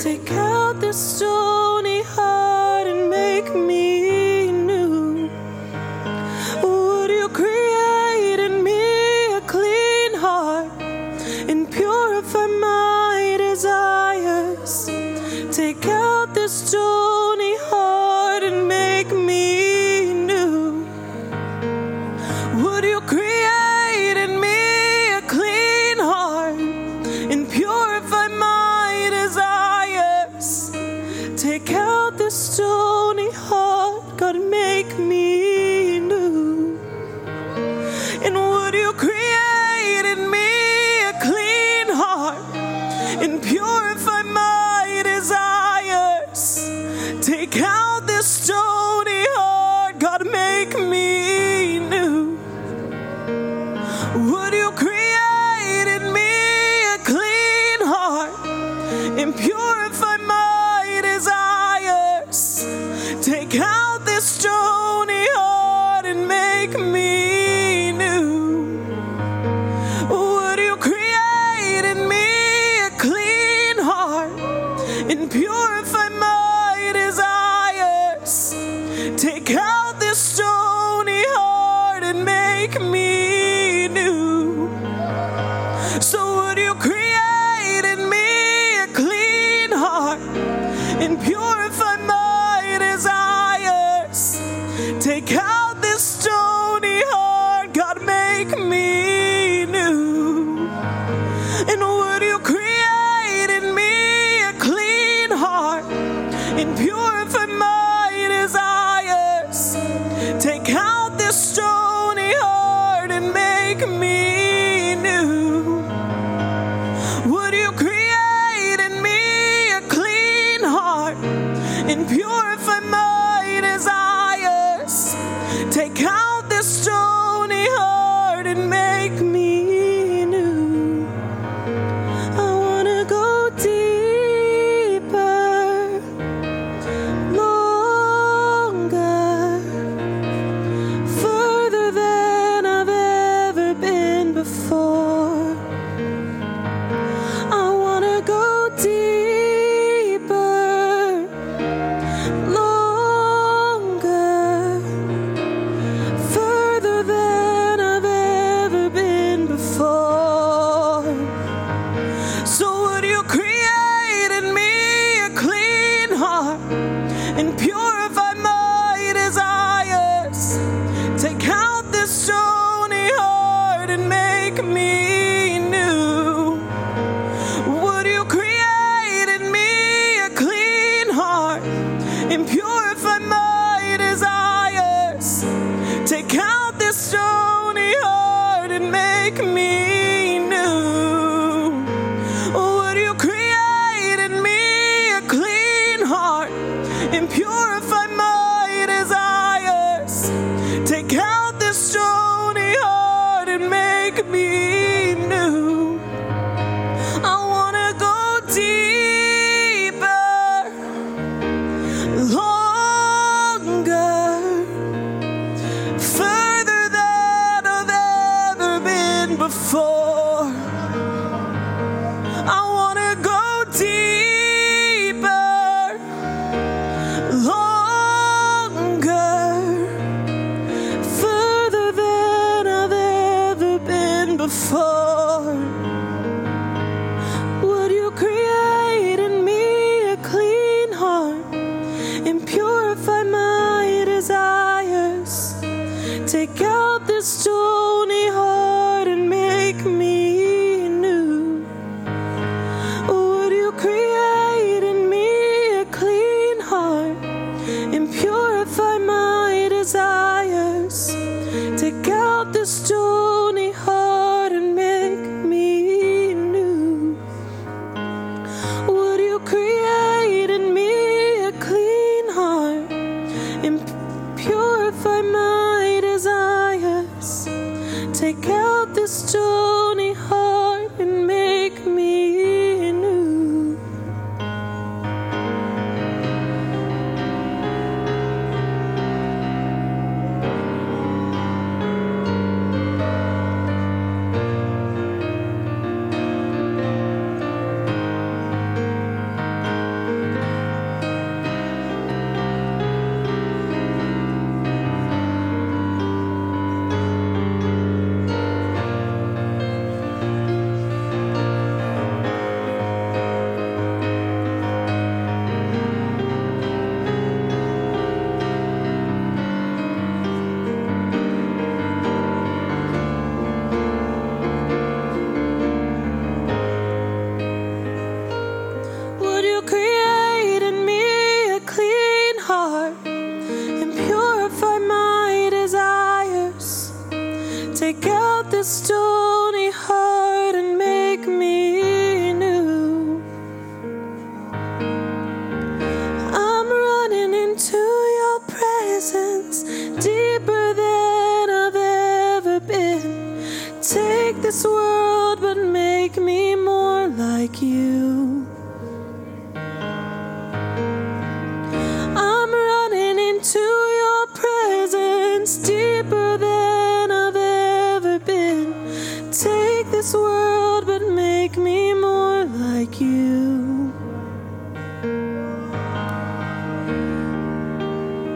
D: Take out this stony heart and make me new. Would you create in me a clean heart and purify my desires? Take out this stony heart and make me new. Would you create in me a clean heart and purify my desires? Take out this stony heart, God, make me new. And would you create in me a clean heart and purify my desires? Take out this stony heart, God, make me new. Would you create in me a clean heart and purify my desires? Take out this stony heart and make me new. Would you create in me a clean heart and purify my desires? Take out this stony heart and make me new. So would you create in me a clean heart and purify my desires? Take out this stony heart, God, make me new. And would you create in me a clean heart and purify my desires? Take out this stony heart and make me new. Would you create in me a clean heart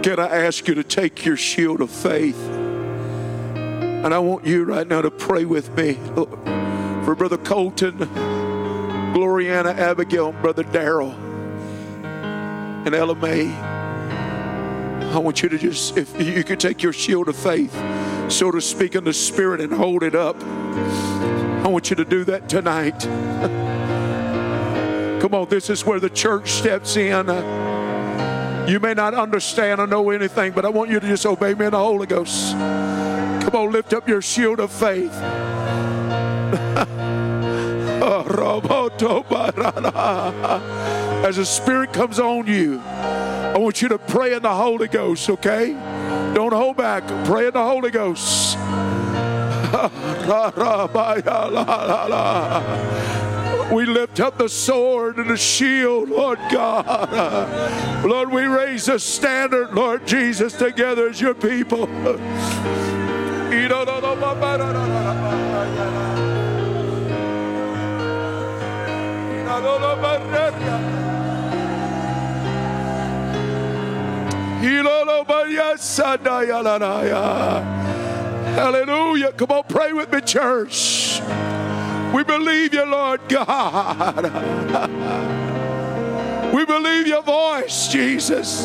A: can I ask you to take your shield of faith? And I want you right now to pray with me for Brother Colton, Gloriana, Abigail, and Brother Darrell, and Ella May. I want you to just, if you could take your shield of faith, so to speak, in the Spirit and hold it up. I want you to do that tonight. Come on, this is where the church steps in. You may not understand or know anything, but I want you to just obey me in the Holy Ghost. Come on, lift up your shield of faith. As the Spirit comes on you, I want you to pray in the Holy Ghost, okay? Don't hold back. Pray in the Holy Ghost. We lift up the sword and the shield, Lord God. Lord, we raise the standard, Lord Jesus, together as your people. Hallelujah. Come on, pray with me, church. We believe you, Lord God. We believe your voice, Jesus.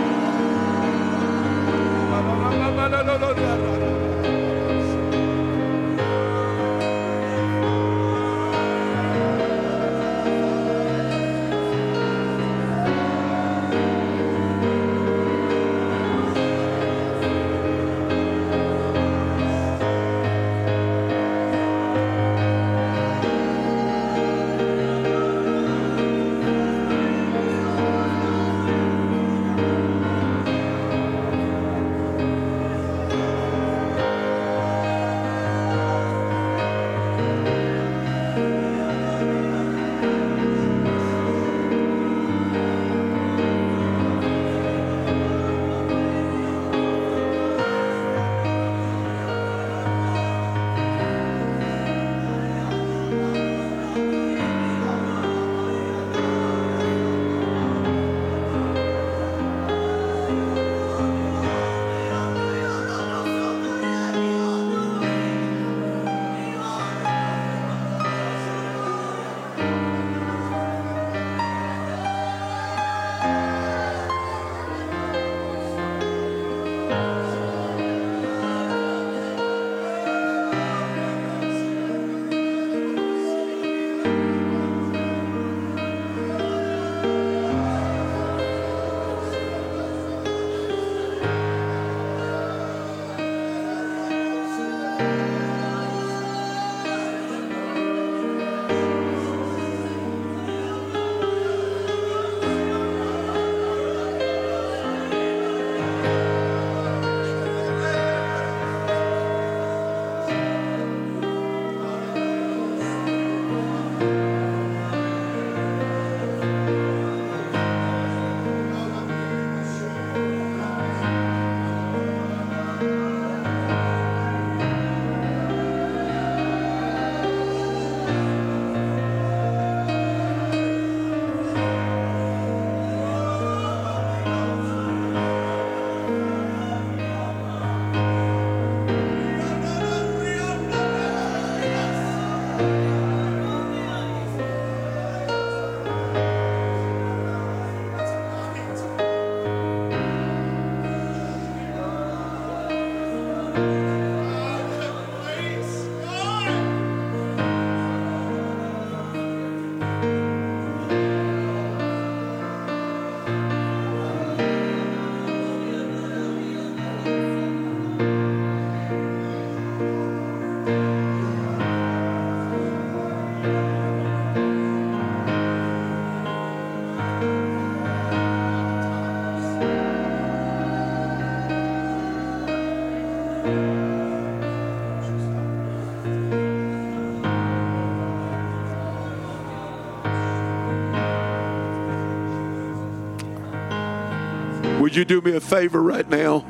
A: Would you do me a favor right now?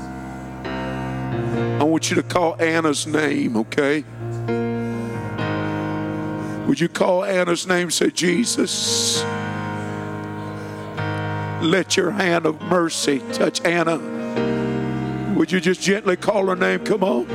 A: I want you to call Anna's name, okay? Would you call Anna's name and say, Jesus, Let your hand of mercy touch Anna. Would you just gently call her name? Come on.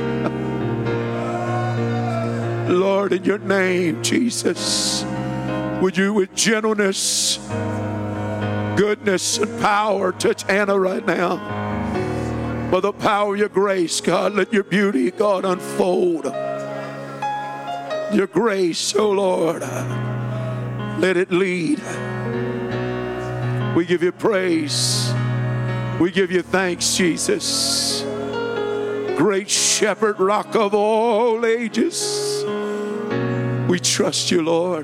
A: Lord, in your name, Jesus, would you with gentleness, goodness, and power touch Anna right now? By the power of your grace, God, let your beauty, God, unfold. Your grace, oh Lord, let it lead. We give you praise. We give you thanks, Jesus. Great shepherd, rock of all ages. We trust you, Lord.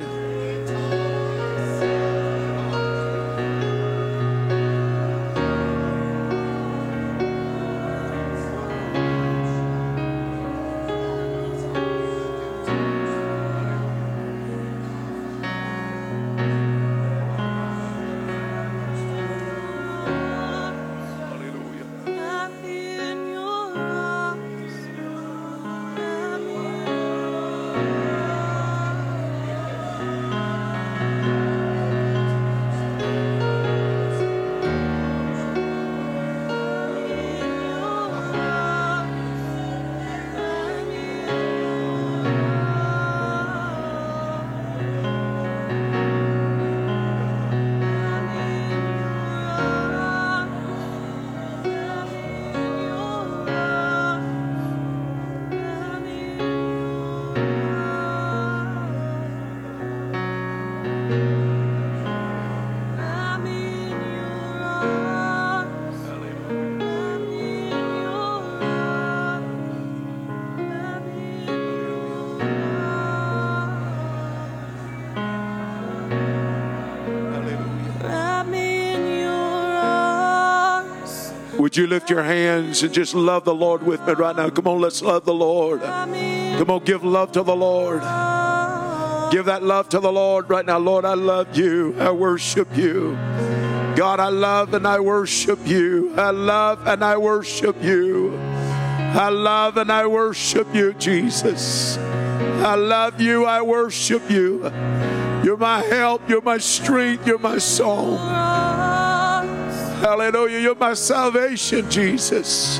A: Would you lift your hands and just love the Lord with me right now? Come on, let's love the Lord. Come on, give love to the Lord. Give that love to the Lord right now. Lord, I love you. I worship you. God, I love and I worship you. I love and I worship you. I love and I worship you, Jesus. I love you. I worship you. You're my help. You're my strength. You're my song. Hallelujah. You're my salvation, Jesus.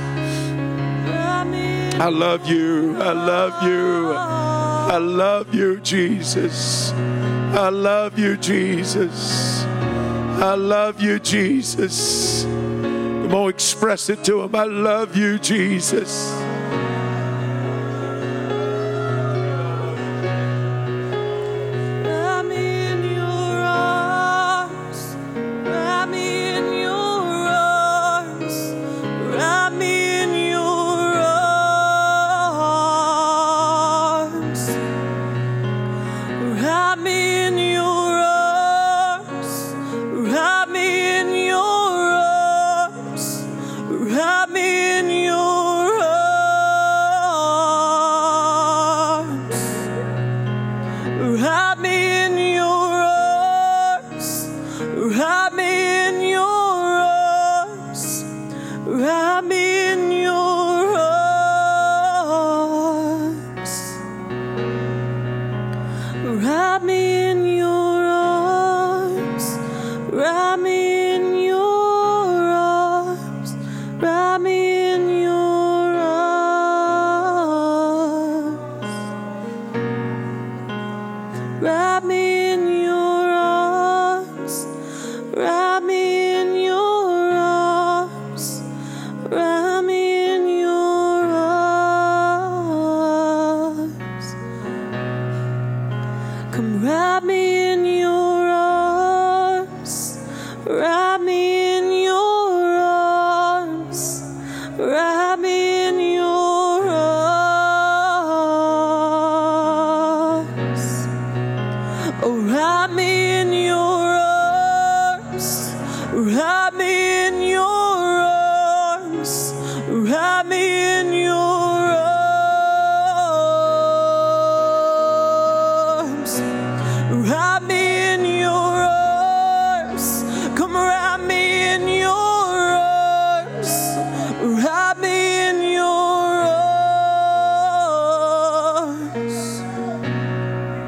A: I love you. I love you. I love you, Jesus. I love you, Jesus. I love you, Jesus. Come on, express it to him. I love you, Jesus.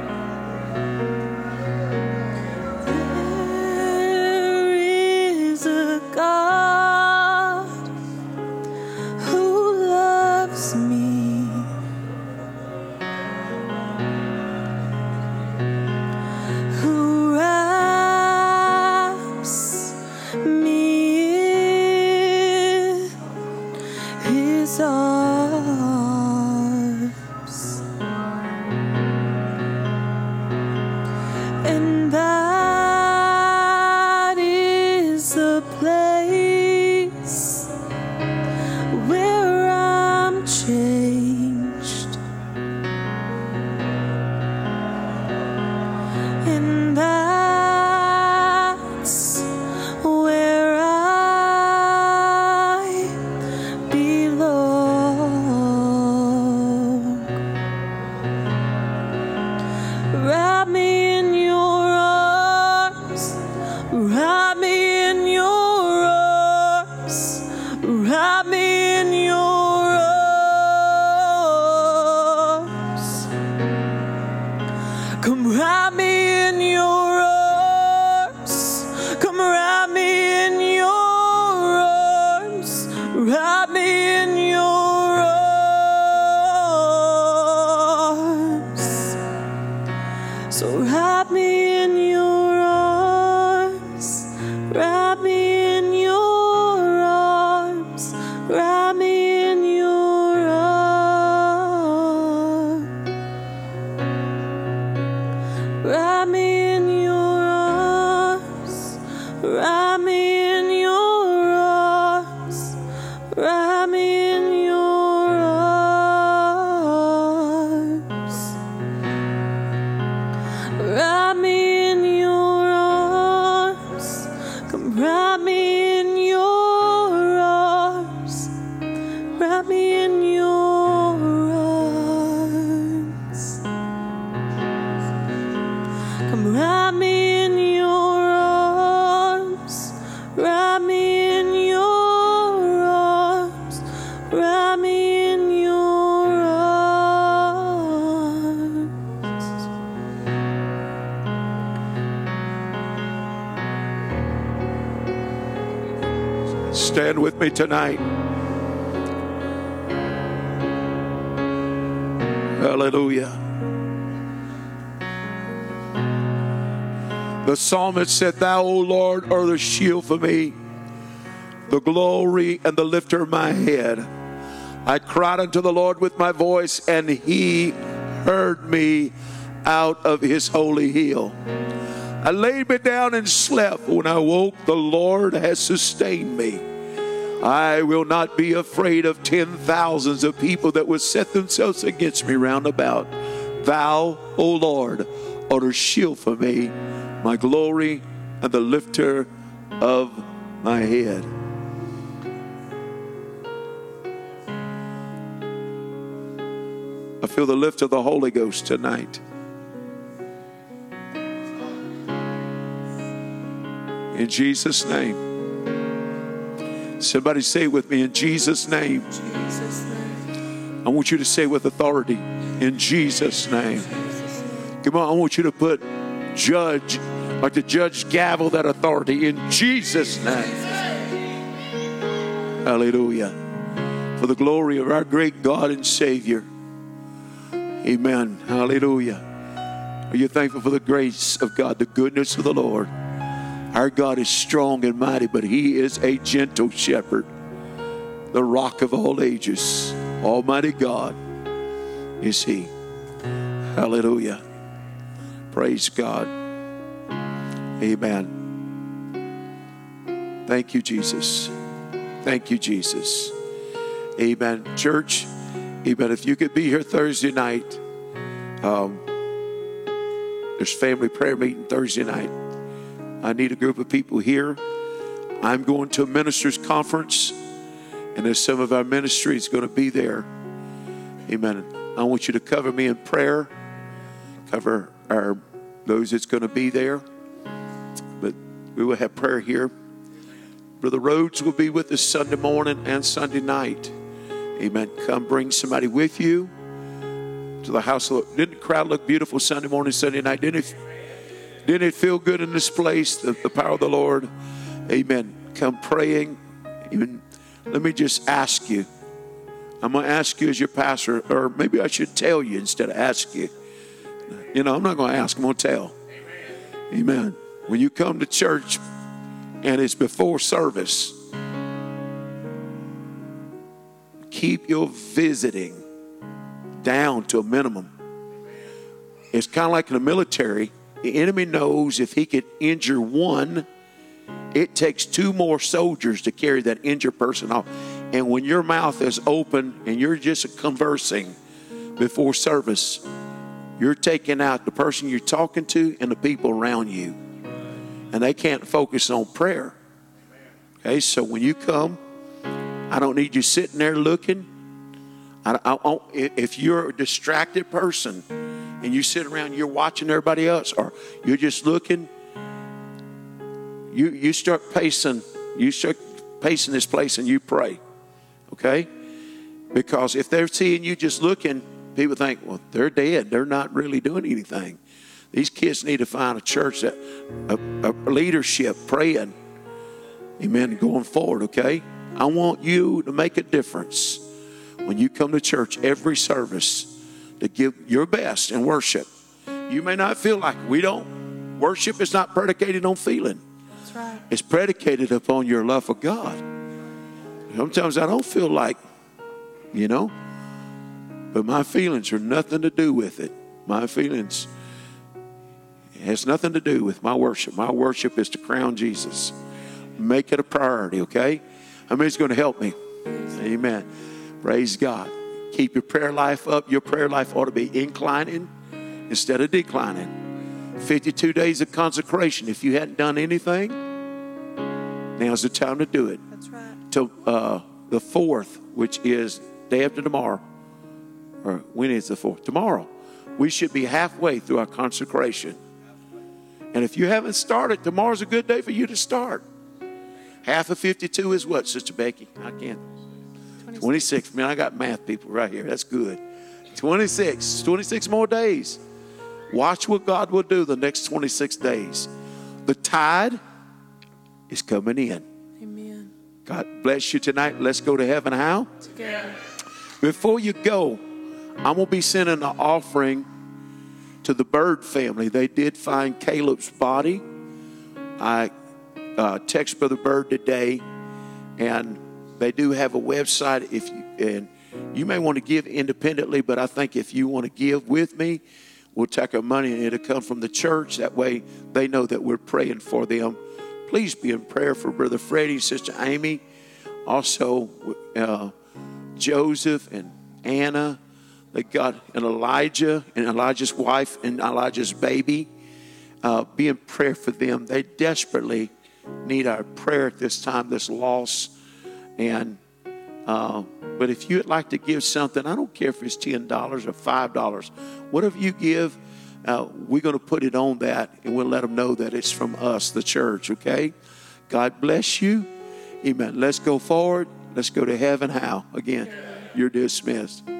D: There is a Wrap me in your arms. Wrap me in your arms. Come wrap me in your arms. Come wrap me in your arms. Wrap me in your arms. So wrap me in your arms. Wrap me in your arms. Wrap me in your arms. Wrap me in your arms. Wrap me in your arms. Wrap me in your arms. Wrap me in your arms. Come wrap me in your arms. Wrap me in your arms. Come wrap me in your arms. Wrap me in your arms. Wrap me in your arms.
A: Stand with me tonight. Hallelujah. The psalmist said, Thou, O Lord, art the shield for me, the glory and the lifter of my head. I cried unto the Lord with my voice, and he heard me out of his holy hill. I laid me down and slept. When I woke, the Lord has sustained me. I will not be afraid of ten thousands of people that would set themselves against me round about. Thou, O Lord, art a shield for me, my glory and the lifter of my head. I feel the lift of the Holy Ghost tonight. In Jesus' name. Somebody say with me, in Jesus' name.
D: Jesus' name.
A: I want you to say with authority, in Jesus' name. Come on, I want you to put judge, like the judge gavel that authority, in Jesus' name. Hallelujah. For the glory of our great God and Savior. Amen. Hallelujah. Are you thankful for the grace of God, the goodness of the Lord? Our God is strong and mighty, but he is a gentle shepherd, the rock of all ages. Almighty God is he. Hallelujah. Praise God. Amen. Thank you, Jesus. Thank you, Jesus. Amen. Church, amen. If you could be here Thursday night, um, there's family prayer meeting Thursday night. I need a group of people here. I'm going to a ministers' conference, and there's some of our ministries going to be there. Amen. I want you to cover me in prayer. Cover our those that's going to be there. But we will have prayer here. Brother Rhodes will be with us Sunday morning and Sunday night. Amen. Come bring somebody with you to the house. Didn't the crowd look beautiful Sunday morning, Sunday night? Didn't it? Didn't it feel good in this place? The, the power of the Lord. Amen. Come praying. Even, let me just ask you. I'm going to ask you as your pastor, or maybe I should tell you instead of ask you. You know, I'm not going to ask. I'm going to tell. Amen. Amen. When you come to church and it's before service, keep your visiting down to a minimum. It's kind of like in the military. The enemy knows if he could injure one, it takes two more soldiers to carry that injured person off. And when your mouth is open and you're just conversing before service, you're taking out the person you're talking to and the people around you. And they can't focus on prayer. Okay, so when you come, I don't need you sitting there looking. I, I, I, if you're a distracted person and you sit around, you're watching everybody else, or you're just looking, you, you start pacing, you start pacing this place and you pray, okay? Because if they're seeing you just looking, people think, well, they're dead. They're not really doing anything. These kids need to find a church, that a, a leadership praying, amen, going forward, okay? I want you to make a difference when you come to church every service to give your best in worship. You may not feel like it. We don't. Worship is not predicated on feeling.
D: That's right.
A: It's predicated upon your love for God. Sometimes I don't feel like, you know, but my feelings are nothing to do with it. My feelings it has nothing to do with my worship. My worship is to crown Jesus. Make it a priority, okay? I mean, it's going to help me. Amen. Praise God. Keep your prayer life up. Your prayer life ought to be inclining instead of declining. fifty-two days of consecration. If you hadn't done anything, now's the time to do it.
D: That's right.
A: Till uh, the fourth, which is day after tomorrow. Or when is the fourth? Tomorrow. We should be halfway through our consecration. And if you haven't started, tomorrow's a good day for you to start. Half of fifty-two is what, Sister Becky? I can't. twenty-six. Man, I got math people right here. That's good. twenty-six. twenty-six more days. Watch what God will do the next twenty-six days. The tide is coming in.
D: Amen.
A: God bless you tonight. Let's go to heaven. How?
D: Together.
A: Before you go, I'm going to be sending an offering to the Bird family. They did find Caleb's body. I uh, text Brother Bird today, and they do have a website. If you, and you may want to give independently, but I think if you want to give with me, we'll take our money and it'll come from the church. That way they know that we're praying for them. Please be in prayer for Brother Freddie, Sister Amy, also uh, Joseph and Anna. They got an Elijah and Elijah's wife and Elijah's baby. Uh, be in prayer for them. They desperately need our prayer at this time, this loss. And uh, but if you'd like to give something, I don't care if it's ten dollars or five dollars. Whatever you give, uh, we're going to put it on that, and we'll let them know that it's from us, the church, okay? God bless you. Amen. Let's go forward. Let's go to heaven. How? Again, you're dismissed.